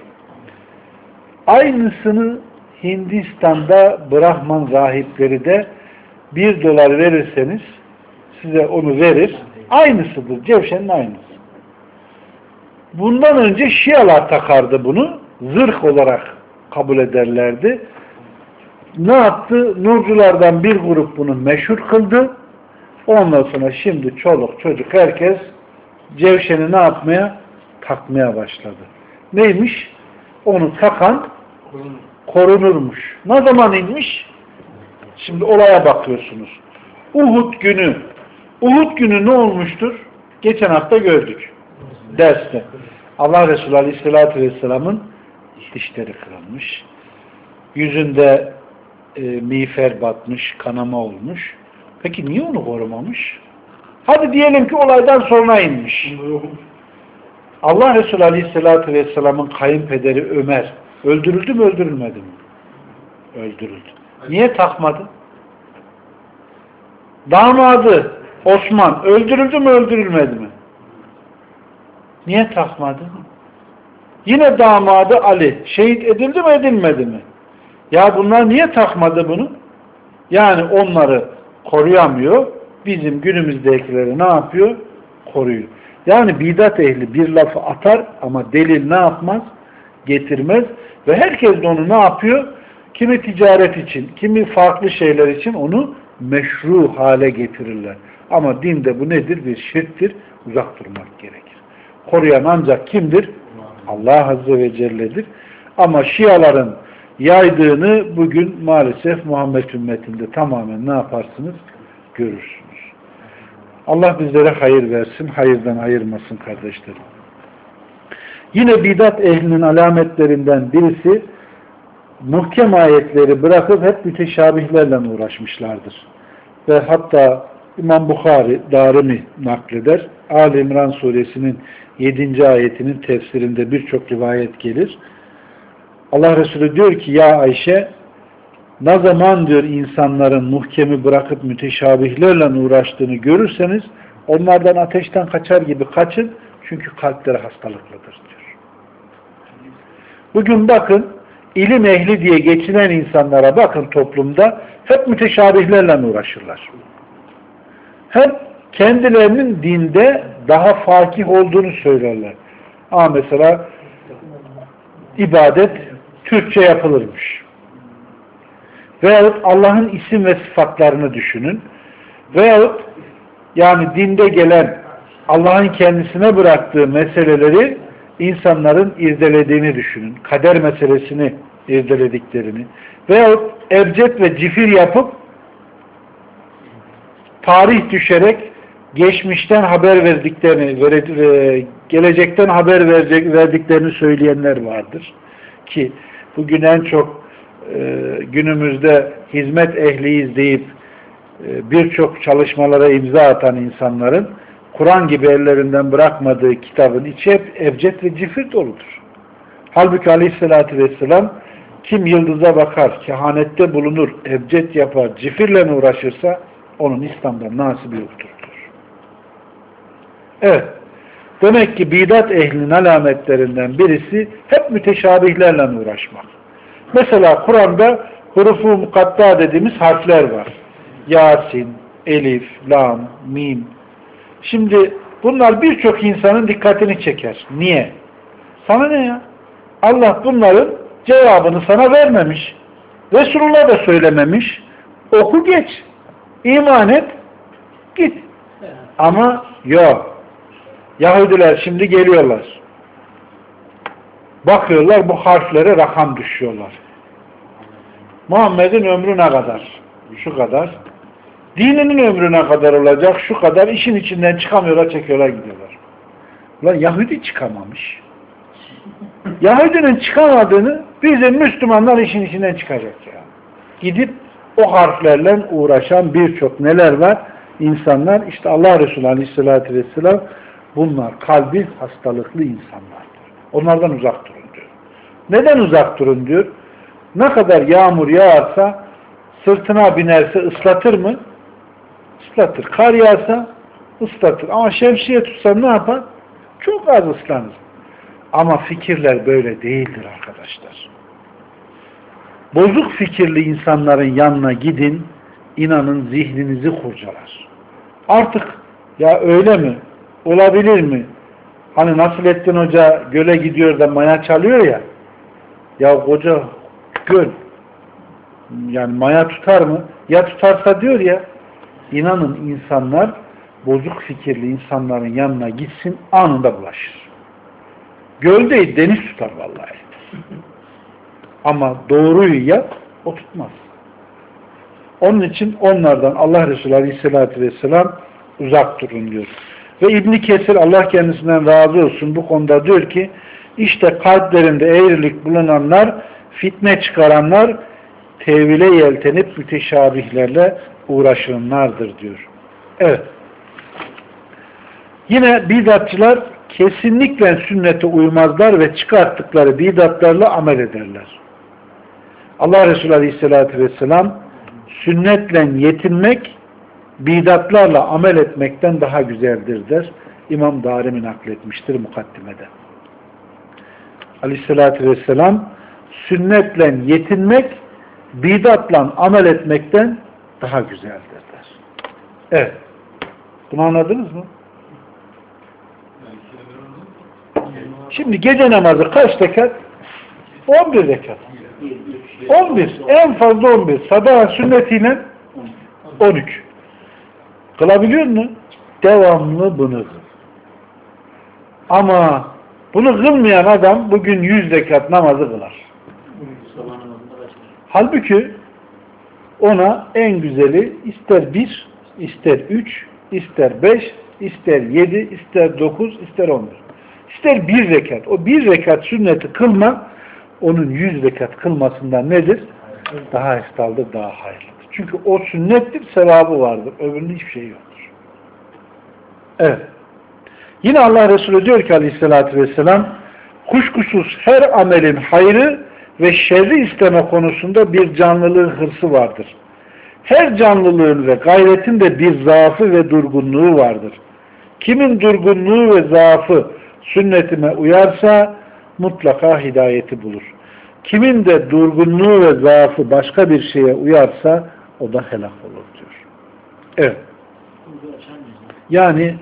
Speaker 1: Aynısını Hindistan'da Brahman rahipleri de bir dolar verirseniz size onu verir. Aynısıdır. Cevşenin aynısı. Bundan önce Şialar takardı bunu. Zırh olarak kabul ederlerdi. Ne yaptı? Nurculardan bir grup bunu meşhur kıldı. Ondan sonra şimdi çoluk çocuk herkes cevşeni ne yapmaya? Takmaya başladı. Neymiş? Onu takan korunurmuş. Ne zaman inmiş? Şimdi olaya bakıyorsunuz. Uhud günü. Uhud günü ne olmuştur? Geçen hafta gördük. Derste. Allah Resulü Aleyhisselatü Vesselam'ın dişleri kırılmış. Yüzünde e, miğfer batmış, kanama olmuş. Peki niye onu korumamış? Hadi diyelim ki olaydan sonra inmiş. Allah Resulü Aleyhisselatü Vesselam'ın kayınpederi Ömer öldürüldü mü öldürülmedi mi? Öldürüldü. Niye takmadı? Damadı Osman öldürüldü mü öldürülmedi mi? Niye takmadı? Yine damadı Ali şehit edildi mi edilmedi mi? Ya bunlar niye takmadı bunu? Yani onları koruyamıyor. Bizim günümüzdekileri ne yapıyor? Koruyor. Yani bidat ehli bir lafı atar ama delil ne yapmaz? Getirmez. Ve herkes de onu ne yapıyor? Kimi ticaret için, kimi farklı şeyler için onu meşru hale getirirler. Ama dinde bu nedir? Bir şirktir. Uzak durmak gerekir. Koruyan ancak kimdir? Allah Azze ve Celle'dir. Ama Şiaların yaydığını bugün maalesef Muhammed ümmetinde tamamen ne yaparsınız? Görürsünüz. Allah bizlere hayır versin, hayırdan ayırmasın kardeşlerim. Yine bidat ehlinin alametlerinden birisi muhkem ayetleri bırakıp hep müteşabihlerle uğraşmışlardır. Ve hatta İmam Bukhari, Darimi nakleder. Ali İmran suresinin yedinci ayetinin tefsirinde birçok rivayet gelir. Allah Resulü diyor ki ya Ayşe ne zaman diyor insanların muhkemi bırakıp müteşabihlerle uğraştığını görürseniz onlardan ateşten kaçar gibi kaçın çünkü kalpleri hastalıklıdır diyor. Bugün bakın ilim ehli diye geçinen insanlara bakın toplumda hep müteşabihlerle uğraşırlar. Hep kendilerinin dinde daha fakih olduğunu söylerler. Ama mesela ibadet Türkçe yapılırmış. Veyahut Allah'ın isim ve sıfatlarını düşünün. Veyahut yani dinde gelen Allah'ın kendisine bıraktığı meseleleri insanların irdelediğini düşünün. Kader meselesini irdelediklerini. Veyahut ebced ve cifir yapıp tarih düşerek geçmişten haber verdiklerini, gelecekten haber verecek, verdiklerini söyleyenler vardır. Ki bugün en çok e, günümüzde hizmet ehliyiz deyip e, birçok çalışmalara imza atan insanların Kur'an gibi ellerinden bırakmadığı kitabın içi hep ebced ve cifir doludur. Halbuki aleyhissalatü vesselam kim yıldıza bakar, kehanette bulunur, ebced yapar, cifirle uğraşırsa onun İslam'dan nasibi yoktur. Evet. Demek ki bidat ehlinin alametlerinden birisi hep müteşabihlerle uğraşmak. Mesela Kur'an'da hurufu mukatta dediğimiz harfler var. Yasin, Elif, Lam, Mim. Şimdi bunlar birçok insanın dikkatini çeker. Niye? Sana ne ya? Allah bunların cevabını sana vermemiş. Resulullah da söylememiş. Oku geç. İman et. Git. Ama yok. Yahudiler şimdi geliyorlar. Bakıyorlar bu harflere rakam düşüyorlar. Muhammed'in ömrü ne kadar? Şu kadar. Dininin ömrü ne kadar olacak? Şu kadar. İşin içinden çıkamıyorlar, çekiyorlar, gidiyorlar. Ulan Yahudi çıkamamış. Yahudinin çıkamadığını bizim Müslümanlar işin içinden çıkacak ya. Gidip o harflerle uğraşan birçok neler var? İnsanlar, işte Allah Resulü Aleyhisselatü Vesselam bunlar kalbi hastalıklı insanlardır. Onlardan uzak durun diyor. Neden uzak durun diyor? Ne kadar yağmur yağarsa sırtına binerse ıslatır mı? Islatır. Kar yağarsa ıslatır. Ama şemsiye tutsa ne yapar? Çok az ıslanır. Ama fikirler böyle değildir arkadaşlar. Bozuk fikirli insanların yanına gidin, inanın zihninizi kurcalar. Artık ya öyle mi? Olabilir mi? Hani Nasrettin Hoca göle gidiyor da maya çalıyor ya. Ya hoca göl yani maya tutar mı? Ya tutarsa diyor ya. İnanın insanlar bozuk fikirli insanların yanına gitsin anında bulaşır. Göl değil deniz tutar vallahi. Ama doğruyu yap o tutmaz. Onun için onlardan Allah Resulü Aleyhisselatü Vesselam uzak durun diyor. Ve İbn Kesir Allah kendisinden razı olsun bu konuda diyor ki işte kalplerinde eğrilik bulunanlar, fitne çıkaranlar, tevhile yeltenip müteşabihlerle uğraşanlardır diyor. Evet. Yine bidatçılar kesinlikle sünnete uymazlar ve çıkarttıkları bidatlarla amel ederler. Allah Resulü Aleyhisselatü Vesselam sünnetle yetinmek bidatlarla amel etmekten daha güzeldir der. İmam Darimi nakletmiştir mukaddimede. Aleyhissalatü vesselam sünnetle yetinmek bidatla amel etmekten daha güzeldir der. Evet. Bunu anladınız mı? Şimdi gece namazı kaç rekat? on bir rekat. on bir. En fazla on bir. Sabah sünnetiyle on üç. Kılabiliyor musun? Devamlı bunu kıl. Ama bunu kılmayan adam bugün yüz rekat namazı kılar. Halbuki ona en güzeli ister bir, ister üç, ister beş, ister yedi, ister dokuz, ister on bir. İster bir rekat. O bir rekat sünneti kılma onun yüz rekat kılmasından nedir? Daha eftaldır, daha hayırlıdır. Çünkü o sünnettir, sevabı vardır. Öbürünün hiçbir şey yoktur. Evet. Yine Allah Resulü diyor ki aleyhissalatü vesselam kuşkusuz her amelin hayrı ve şerri isteme konusunda bir canlılığın hırsı vardır. Her canlılığın ve gayretin de bir zaafı ve durgunluğu vardır. Kimin durgunluğu ve zaafı sünnetime uyarsa mutlaka hidayeti bulur. Kimin de durgunluğu ve zaafı başka bir şeye uyarsa o da helak olur diyor. Evet. Yani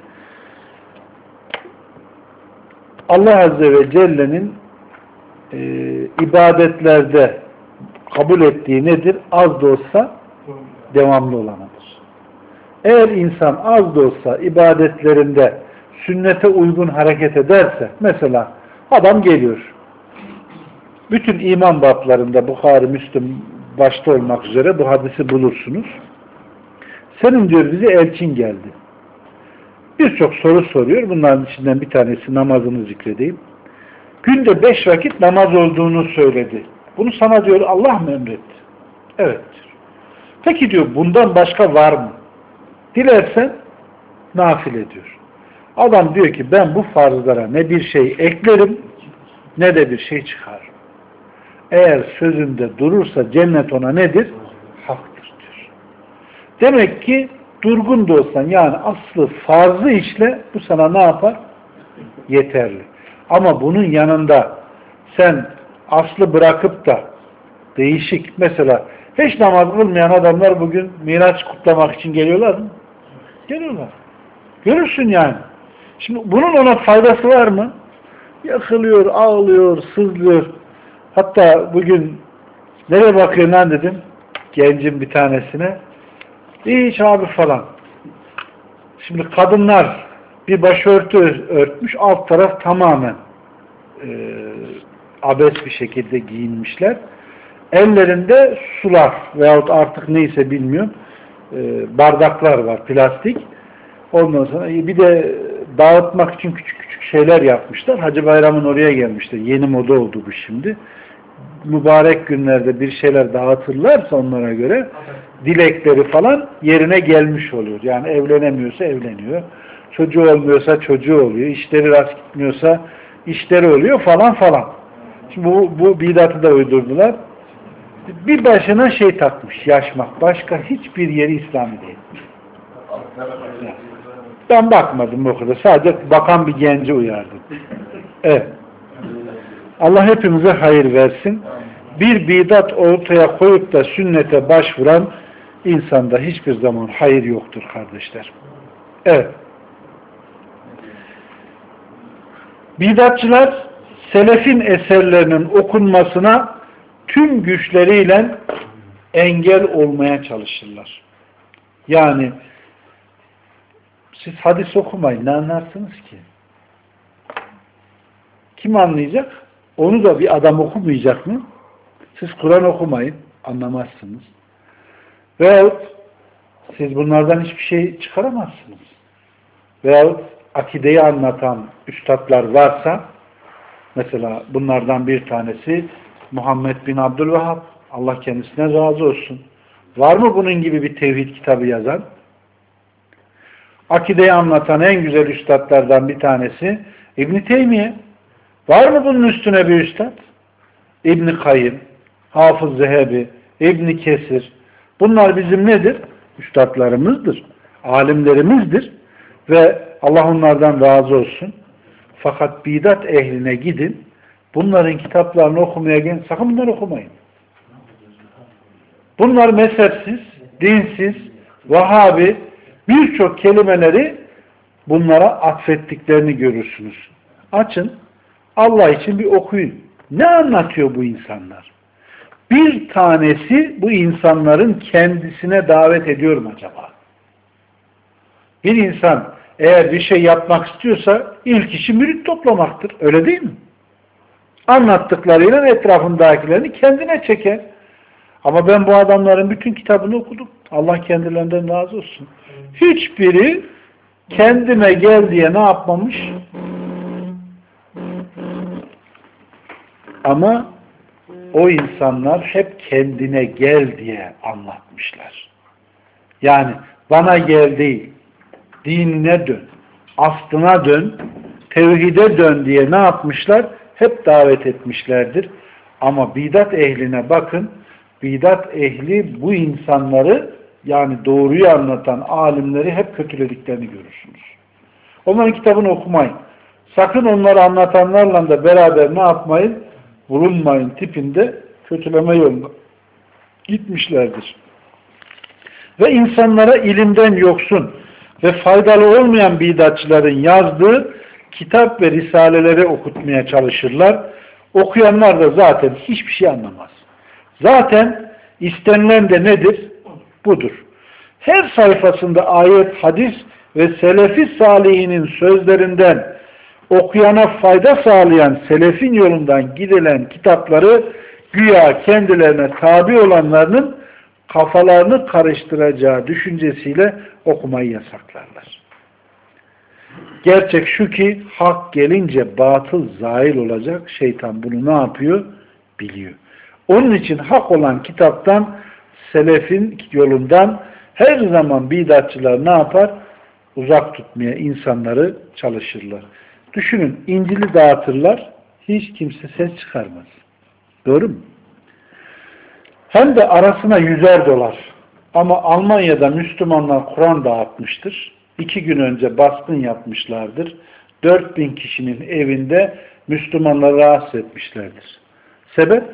Speaker 1: Allah Azze ve Celle'nin e, ibadetlerde kabul ettiği nedir? Az da olsa devamlı olanıdır. Eğer insan az da olsa ibadetlerinde sünnete uygun hareket ederse, mesela adam geliyor, bütün iman bablarında Bukhari, Müslüm başta olmak üzere bu hadisi bulursunuz. Senin diyor bize elçin geldi. Birçok soru soruyor. Bunların içinden bir tanesi namazını zikredeyim. Günde beş vakit namaz olduğunu söyledi. Bunu sana diyor Allah mı emretti? Evet diyor. Peki diyor bundan başka var mı? Dilersen nafile diyor. Adam diyor ki ben bu farzlara ne bir şey eklerim ne de bir şey çıkarım. Eğer sözünde durursa cennet ona nedir? Haktır diyor. Demek ki durgun da olsan yani aslı farzı işle bu sana ne yapar? Yeterli. Ama bunun yanında sen aslı bırakıp da değişik mesela hiç namaz kılmayan adamlar bugün Miraç kutlamak için geliyorlar mı? Geliyorlar. Görürsün yani. Şimdi bunun ona faydası var mı? Yakılıyor, ağlıyor, sızlıyor. Hatta bugün nereye bakıyorsun lan dedim gencin bir tanesine. Hiç abi falan. Şimdi kadınlar bir başörtü örtmüş, alt taraf tamamen e, abes bir şekilde giyinmişler. Ellerinde sular veyahut artık neyse bilmiyorum e, bardaklar var, plastik. Ondan sonra bir de dağıtmak için küçük küçük şeyler yapmışlar. Hacı Bayram'ın oraya gelmişler. Yeni moda oldu bu şimdi. Mübarek günlerde bir şeyler dağıtırlarsa onlara göre dilekleri falan yerine gelmiş oluyor. Yani evlenemiyorsa evleniyor. Çocuğu olmuyorsa çocuğu oluyor. İşleri rast gitmiyorsa işleri oluyor falan falan. Şimdi bu, bu bidatı da uydurdular. Bir başına şey takmış. Yaşmak. Başka hiçbir yeri İslami değil. Ben bakmadım o kadar. Sadece bakan bir genci uyardım. Evet. Allah hepimize hayır versin. Bir bidat ortaya koyup da sünnete başvuran insanda hiçbir zaman hayır yoktur kardeşler. Evet. Bidatçılar selefin eserlerinin okunmasına tüm güçleriyle engel olmaya çalışırlar. Yani siz hadis okumayın. Ne anlarsınız ki? Kim anlayacak? Onu da bir adam okumayacak mı? Siz Kur'an okumayın. Anlamazsınız. Veyahut siz bunlardan hiçbir şey çıkaramazsınız. Veyahut akideyi anlatan üstadlar varsa mesela bunlardan bir tanesi Muhammed bin Abdülvehhab. Allah kendisine razı olsun. Var mı bunun gibi bir tevhid kitabı yazan? Akideyi anlatan en güzel üstadlardan bir tanesi İbn-i Teymiye. Var mı bunun üstüne bir üstad? İbn-i Kayyım, Hafız Zehebi, İbn-i Kesir. Bunlar bizim nedir? Üstadlarımızdır. alimlerimizdir ve Allah onlardan razı olsun. Fakat bidat ehline gidin, bunların kitaplarını okumaya gelin, sakın bunları okumayın. Bunlar mezhepsiz, dinsiz, Vahabi birçok kelimeleri bunlara atfettiklerini görürsünüz. Açın, Allah için bir okuyun. Ne anlatıyor bu insanlar? Bir tanesi bu insanların kendisine davet ediyor mu acaba? Bir insan eğer bir şey yapmak istiyorsa ilk işi mürit toplamaktır. Öyle değil mi? Anlattıklarıyla etrafındakilerini kendine çeker. Ama ben bu adamların bütün kitabını okudum. Allah kendilerinden razı olsun. Hiçbiri kendime gel diye ne yapmamış? Ama o insanlar hep kendine gel diye anlatmışlar. Yani bana gel değil, dinine dön, aslına dön, tevhide dön diye ne yapmışlar? Hep davet etmişlerdir. Ama bidat ehline bakın, bidat ehli bu insanları, yani doğruyu anlatan alimleri hep kötülediklerini görürsünüz. Onların kitabını okumayın. Sakın onları anlatanlarla da beraber ne yapmayın? Bulunmayın tipinde kötüleme yoluna gitmişlerdir. Ve insanlara ilimden yoksun ve faydalı olmayan bidatçıların yazdığı kitap ve risaleleri okutmaya çalışırlar. Okuyanlar da zaten hiçbir şey anlamaz. Zaten istenilen de nedir? Budur. Her sayfasında ayet, hadis ve selefi salihinin sözlerinden okuyana fayda sağlayan selefin yolundan gidilen kitapları güya kendilerine tabi olanlarının kafalarını karıştıracağı düşüncesiyle okumayı yasaklarlar. Gerçek şu ki hak gelince batıl zail olacak. Şeytan bunu ne yapıyor? Biliyor. Onun için hak olan kitaptan, selefin yolundan her zaman bidatçılar ne yapar? Uzak tutmaya insanları çalışırlar. Düşünün, İncil'i dağıtırlar, hiç kimse ses çıkarmaz. Doğru mu? Hem de arasına yüzer dolar. Ama Almanya'da Müslümanlar Kur'an dağıtmıştır. İki gün önce baskın yapmışlardır. Dört bin kişinin evinde Müslümanları rahatsız etmişlerdir. Sebep?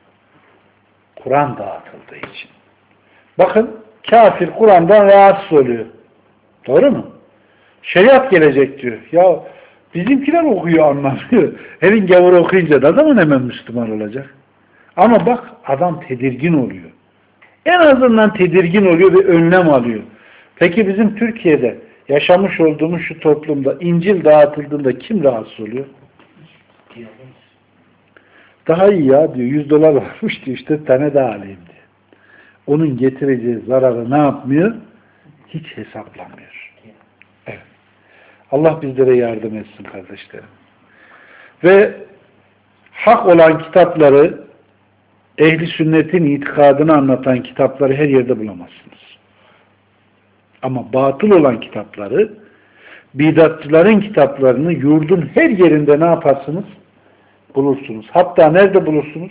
Speaker 1: Kur'an dağıtıldığı için. Bakın, kafir Kur'an'dan rahatsız oluyor. Doğru mu? Şeriat gelecek diyor. Ya bizimkiler okuyor, anlamıyor. Elin gavuru okuyunca da zaman hemen Müslüman olacak. Ama bak, adam tedirgin oluyor. En azından tedirgin oluyor ve önlem alıyor. Peki bizim Türkiye'de yaşamış olduğumuz şu toplumda İncil dağıtıldığında kim rahatsız oluyor? Daha iyi ya diyor. Yüz dolar varmış diyor. İşte tane daha alayım diyor. Onun getireceği zararı ne yapmıyor? Hiç hesaplamıyor. Evet. Allah bizlere yardım etsin kardeşlerim. Ve hak olan kitapları, ehli sünnetin itikadını anlatan kitapları her yerde bulamazsınız. Ama batıl olan kitapları, bidatçıların kitaplarını yurdun her yerinde ne yaparsınız? Bulursunuz. Hatta nerede bulursunuz?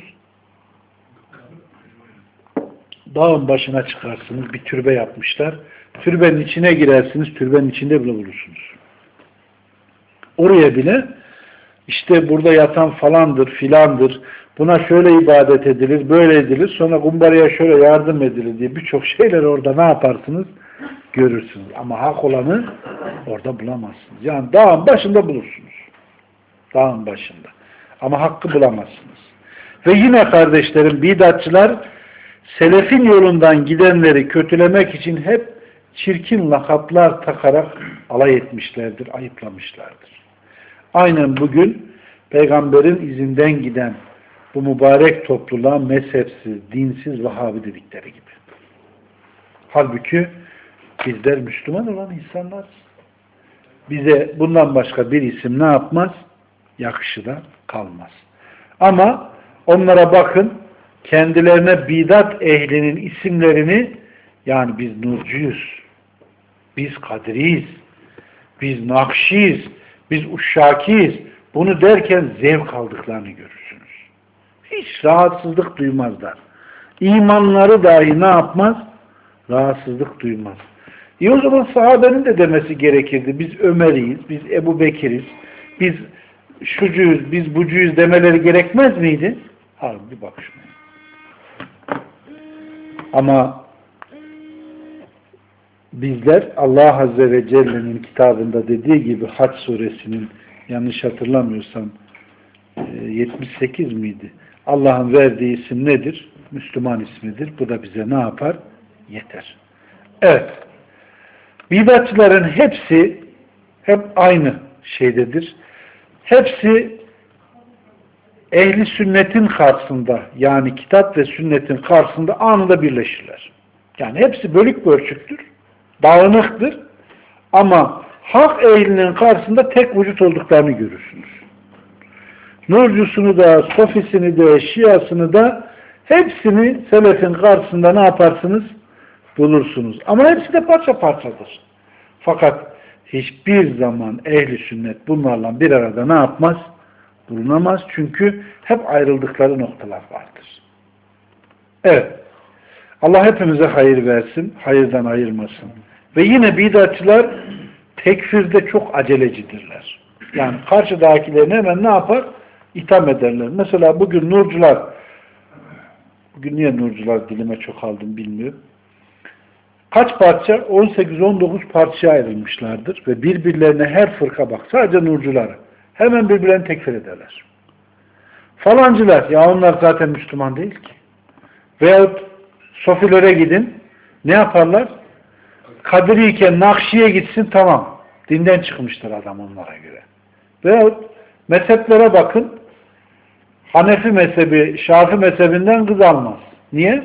Speaker 1: Dağın başına çıkarsınız. Bir türbe yapmışlar. Türbenin içine girersiniz. Türbenin içinde bile bulursunuz. Oraya bile işte burada yatan falandır, filandır. Buna şöyle ibadet edilir, böyle edilir. Sonra kumbaraya şöyle yardım edilir diye birçok şeyler orada ne yaparsınız? Görürsünüz. Ama hak olanı orada bulamazsınız. Yani dağın başında bulursunuz. Dağın başında. Ama hakkı bulamazsınız. Ve yine kardeşlerim, bidatçılar selefin yolundan gidenleri kötülemek için hep çirkin lakaplar takarak alay etmişlerdir, ayıplamışlardır. Aynen bugün peygamberin izinden giden bu mübarek topluluğa mezhepsiz, dinsiz, Vahabi dedikleri gibi. Halbuki bizler Müslüman olan insanlarız. Bize bundan başka bir isim ne yapmaz? Yakışı da kalmaz. Ama onlara bakın, kendilerine bidat ehlinin isimlerini, yani biz Nurcuyuz, biz Kadiriyiz, biz Nakşiyiz, biz Uşşakiyiz, bunu derken zevk aldıklarını görürsünüz. Hiç rahatsızlık duymazlar. İmanları dahi ne yapmaz? Rahatsızlık duymaz. İyi o zaman sahabenin de demesi gerekirdi. Biz Ömer'iyiz, biz Ebu Bekir'iz, biz şucuyuz, biz bucuyuz demeleri gerekmez miydi? Abi bir bak şuna. Ama bizler Allah Azze ve Celle'nin kitabında dediği gibi Hac suresinin yanlış hatırlamıyorsam yetmiş sekiz miydi? Allah'ın verdiği isim nedir? Müslüman ismidir. Bu da bize ne yapar? Yeter. Evet. Bidatçıların hepsi hep aynı şeydedir. Hepsi ehli sünnetin karşısında, yani kitap ve sünnetin karşısında anında birleşirler. Yani hepsi bölük bölçüktür, dağınıktır ama hak ehlinin karşısında tek vücut olduklarını görürsünüz. Nurcusunu da, sofisini de, şiasını da hepsini selefin karşısında ne yaparsınız? Bulursunuz. Ama hepsi de parça parçadır. Fakat hiçbir zaman ehli sünnet bunlarla bir arada ne yapmaz? Bulunamaz. Çünkü hep ayrıldıkları noktalar vardır. Evet. Allah hepimize hayır versin. Hayırdan ayırmasın. Ve yine bidatçılar tekfirde çok acelecidirler. Yani karşıdakilerini hemen ne yapar? İtham ederler. Mesela bugün nurcular, bugün niye nurcular dilime çok aldım bilmiyorum. Kaç parça? on sekiz on dokuz parçaya ayrılmışlardır ve birbirlerine her fırka bak. Sadece nurcular. Hemen birbirlerini tekfir ederler. Falancılar, ya onlar zaten Müslüman değil ki. Veyahut sofilere gidin, ne yaparlar? Kadiriyken Nakşi'ye gitsin, tamam. Dinden çıkmıştır adam onlara göre. Veyahut mezheplere bakın, Hanefi mezhebi, Şafii mezhebinden kız almaz. Niye?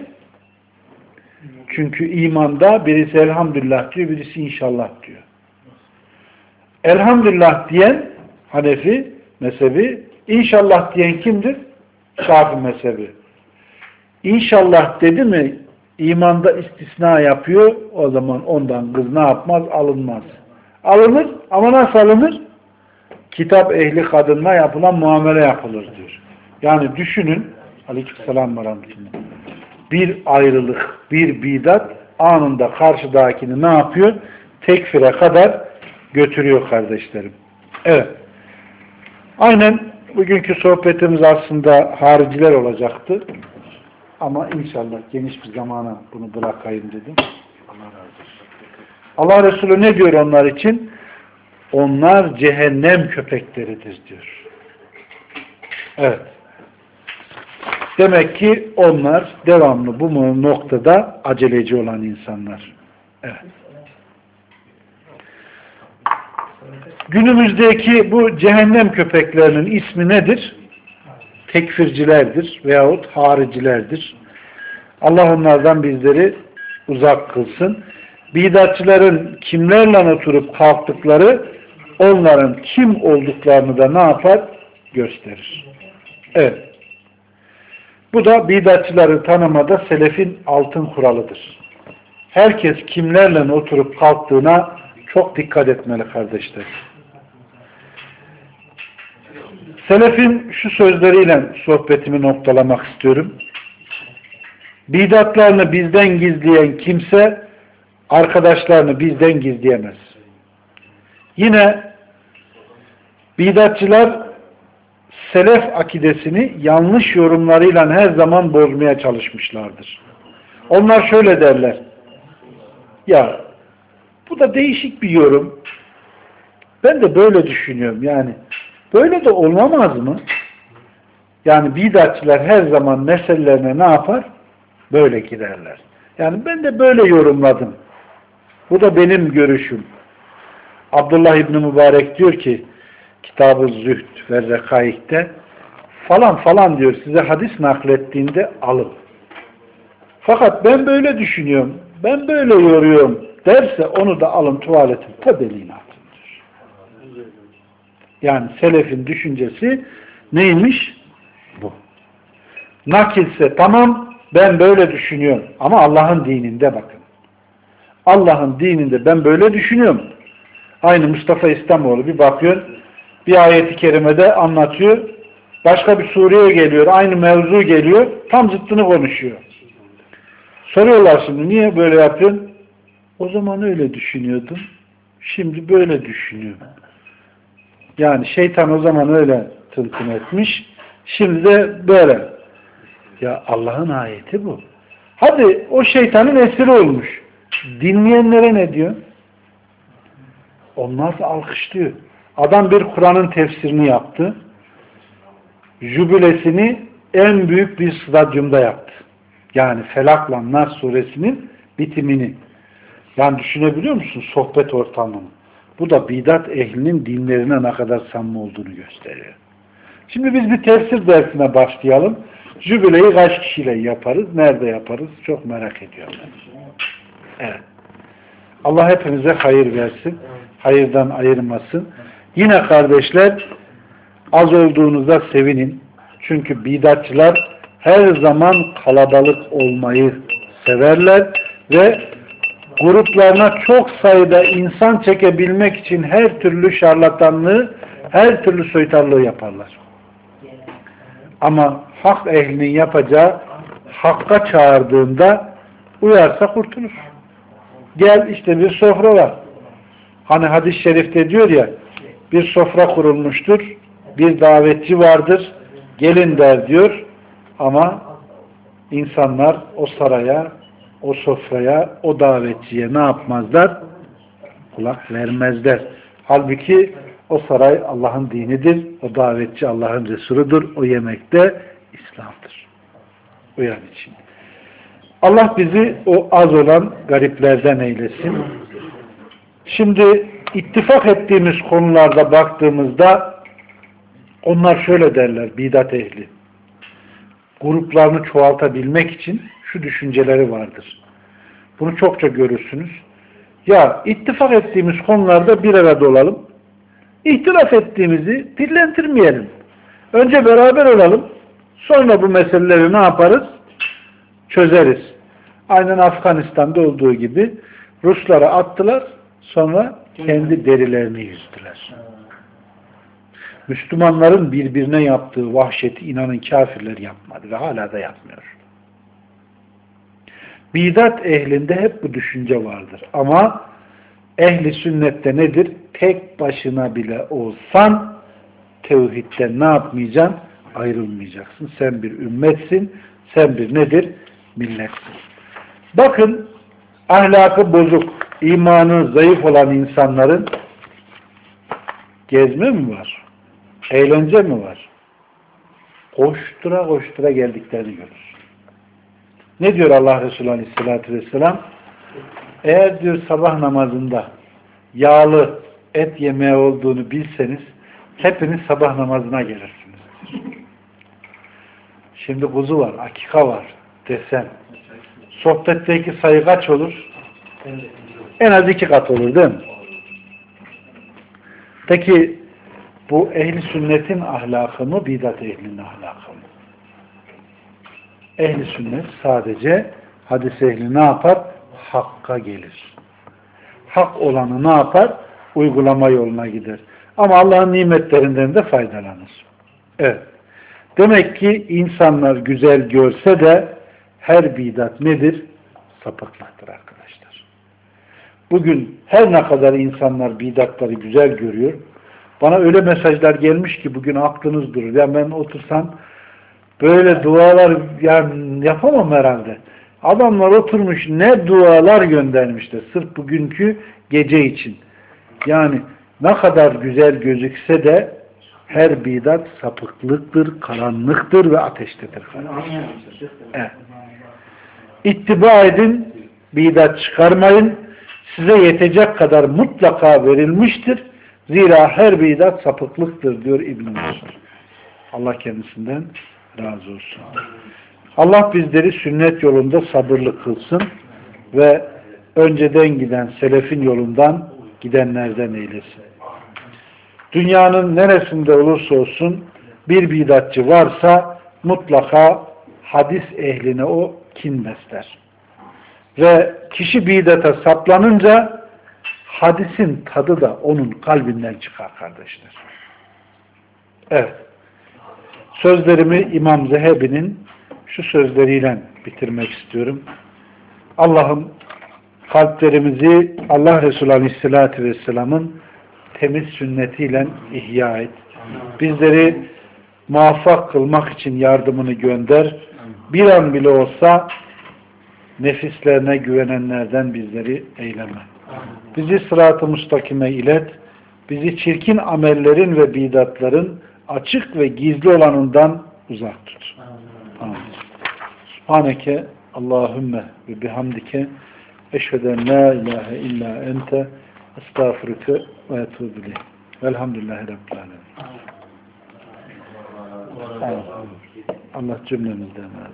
Speaker 1: Çünkü imanda birisi elhamdülillah diyor, birisi inşallah diyor. Elhamdülillah diyen Hanefi mezhebi, inşallah diyen kimdir? Şafii mezhebi. İnşallah dedi mi imanda istisna yapıyor, o zaman ondan kız ne yapmaz? Alınmaz. Alınır ama nasıl alınır? Kitap ehli kadınla yapılan muamele yapılır diyor. Yani düşünün, aleykümselam ve rahmetullah, bir ayrılık, bir bidat anında karşıdakini ne yapıyor? Tekfire kadar götürüyor kardeşlerim. Evet. Aynen bugünkü sohbetimiz aslında hariciler olacaktı. Ama inşallah geniş bir zamana bunu bırakayım dedim. Allah razı olsun. Allah Resulü ne diyor onlar için? Onlar cehennem köpekleridir diyor. Evet. Demek ki onlar devamlı bu noktada aceleci olan insanlar. Evet. Günümüzdeki bu cehennem köpeklerinin ismi nedir? Tekfircilerdir veyahut haricilerdir. Allah onlardan bizleri uzak kılsın. Bidatçıların kimlerle oturup kalktıkları onların kim olduklarını da ne yapar? Gösterir. Evet. Bu da bidatçıları tanımada selefin altın kuralıdır. Herkes kimlerle oturup kalktığına çok dikkat etmeli kardeşler. Selefin şu sözleriyle sohbetimi noktalamak istiyorum. Bidatlarını bizden gizleyen kimse arkadaşlarını bizden gizleyemez. Yine bidatçılar selef akidesini yanlış yorumlarıyla her zaman bozmaya çalışmışlardır. Onlar şöyle derler. Ya bu da değişik bir yorum. Ben de böyle düşünüyorum. Yani böyle de olamaz mı? Yani bidatçılar her zaman meselelerine ne yapar? Böyle girerler. Yani ben de böyle yorumladım. Bu da benim görüşüm. Abdullah İbni Mübarek diyor ki Kitab-ı Zühd ve Rekaik'te falan falan diyor size hadis naklettiğinde alın. Fakat ben böyle düşünüyorum, ben böyle yoruyorum derse onu da alın tuvaletin tebeliğine atın diyor. Yani selefin düşüncesi neymiş? Bu. Nakilse tamam ben böyle düşünüyorum ama Allah'ın dininde bakın. Allah'ın dininde ben böyle düşünüyorum. Aynı Mustafa İslamoğlu bir bakıyor, bir ayeti kerimede anlatıyor, başka bir sureye geliyor, aynı mevzu geliyor, tam zıttını konuşuyor. Soruyorlar şimdi, niye böyle yapıyorsun? O zaman öyle düşünüyordum. Şimdi böyle düşünüyorum. Yani şeytan o zaman öyle tılsım etmiş. Şimdi de böyle. Ya Allah'ın ayeti bu. Hadi o şeytanın esiri olmuş. Dinleyenlere ne diyor? Onlar da alkışlıyor. Adam bir Kur'an'ın tefsirini yaptı. Jübilesini en büyük bir stadyumda yaptı. Yani Felak'la Nas suresinin bitimini. Yani düşünebiliyor musun sohbet ortamını? Bu da bidat ehlinin dinlerine ne kadar samimi olduğunu gösteriyor. Şimdi biz bir tefsir dersine başlayalım. Jübileyi kaç kişiyle yaparız? Nerede yaparız? Çok merak ediyorum. Evet. Allah hepinize hayır versin. Hayırdan ayırmasın. Yine kardeşler az olduğunuzda sevinin. Çünkü bidatçılar her zaman kalabalık olmayı severler ve gruplarına çok sayıda insan çekebilmek için her türlü şarlatanlığı, her türlü soytarlığı yaparlar. Ama hak ehlinin yapacağı hakka çağırdığında uyarsa kurtulur. Gel işte bir sofra var. Hani hadis-i şerifte diyor ya bir sofra kurulmuştur, bir davetçi vardır, gelin der diyor ama insanlar o saraya, o sofraya, o davetçiye ne yapmazlar? Kulak vermezler. Halbuki o saray Allah'ın dinidir, o davetçi Allah'ın Resuludur, o yemekte İslam'dır. Uyan için. Allah bizi o az olan gariplerden eylesin. Şimdi ittifak ettiğimiz konularda baktığımızda onlar şöyle derler, bidat ehli. Gruplarını çoğaltabilmek için şu düşünceleri vardır. Bunu çokça görürsünüz. Ya ittifak ettiğimiz konularda bir arada olalım. İhtilaf ettiğimizi dillendirmeyelim. Önce beraber olalım. Sonra bu meseleleri ne yaparız? Çözeriz. Aynen Afganistan'da olduğu gibi Ruslara attılar. Sonra kendi derilerini yüzdüler. Müslümanların birbirine yaptığı vahşeti inanın kafirler yapmadı ve hala da yapmıyor. Bidat ehlinde hep bu düşünce vardır. Ama ehli sünnette nedir? Tek başına bile olsan tevhidden ne yapmayacaksın? Ayrılmayacaksın. Sen bir ümmetsin. Sen bir nedir? Milletsin. Bakın ahlakı bozuk, imanı zayıf olan insanların gezme mi var? Eğlence mi var? Koştura koştura geldiklerini görür. Ne diyor Allah Resulü Aleyhisselatü Vesselam? Eğer diyor sabah namazında yağlı et yemeği olduğunu bilseniz hepiniz sabah namazına gelirsiniz. Şimdi kuzu var, akika var desen. Sohbetteki sayı kaç olur? En az iki kat olur değil mi? Peki bu ehli sünnetin ahlakı mı, bidat ehlinin ahlakı mı? Ehli sünnet sadece hadis ehli ne yapar? Hakka gelir. Hak olanı ne yapar? Uygulama yoluna gider. Ama Allah'ın nimetlerinden de faydalanır. Evet. Demek ki insanlar güzel görse de her bidat nedir? Sapıklıktır arkadaşlar. Bugün her ne kadar insanlar bidatları güzel görüyor, bana öyle mesajlar gelmiş ki bugün aklınız durur. Ya ben otursam böyle dualar yani yapamam herhalde. Adamlar oturmuş ne dualar göndermişler sırf bugünkü gece için. Yani ne kadar güzel gözükse de her bidat sapıklıktır, karanlıktır ve ateştedir. Evet. İttiba edin, bidat çıkarmayın. Size yetecek kadar mutlaka verilmiştir. Zira her bidat sapıklıktır diyor İbn-i Mesud. Allah kendisinden razı olsun. Allah bizleri sünnet yolunda sabırlı kılsın ve önceden giden selefin yolundan gidenlerden eylesin. Dünyanın neresinde olursa olsun bir bidatçı varsa mutlaka hadis ehline o kin besler. Ve kişi bidata saplanınca hadisin tadı da onun kalbinden çıkar kardeşler. Evet. Sözlerimi İmam Zehebi'nin şu sözleriyle bitirmek istiyorum. Allah'ım kalplerimizi Allah Resulü Aleyhisselatü Vesselam'ın temiz sünnetiyle ihya et. Bizleri muvaffak kılmak için yardımını gönder. Bir an bile olsa nefislerine güvenenlerden bizleri eyleme. Bizi sırat-ı müstakime ilet. Bizi çirkin amellerin ve bidatların açık ve gizli olanından uzak tut. Amin. Subhaneke Allahümme ve bihamdike eşheden la ilahe illa ente estağfurüke ve etûbü ileyh. Velhamdülillahi Rabbil alemin. Allah cümlemizden razı olsun.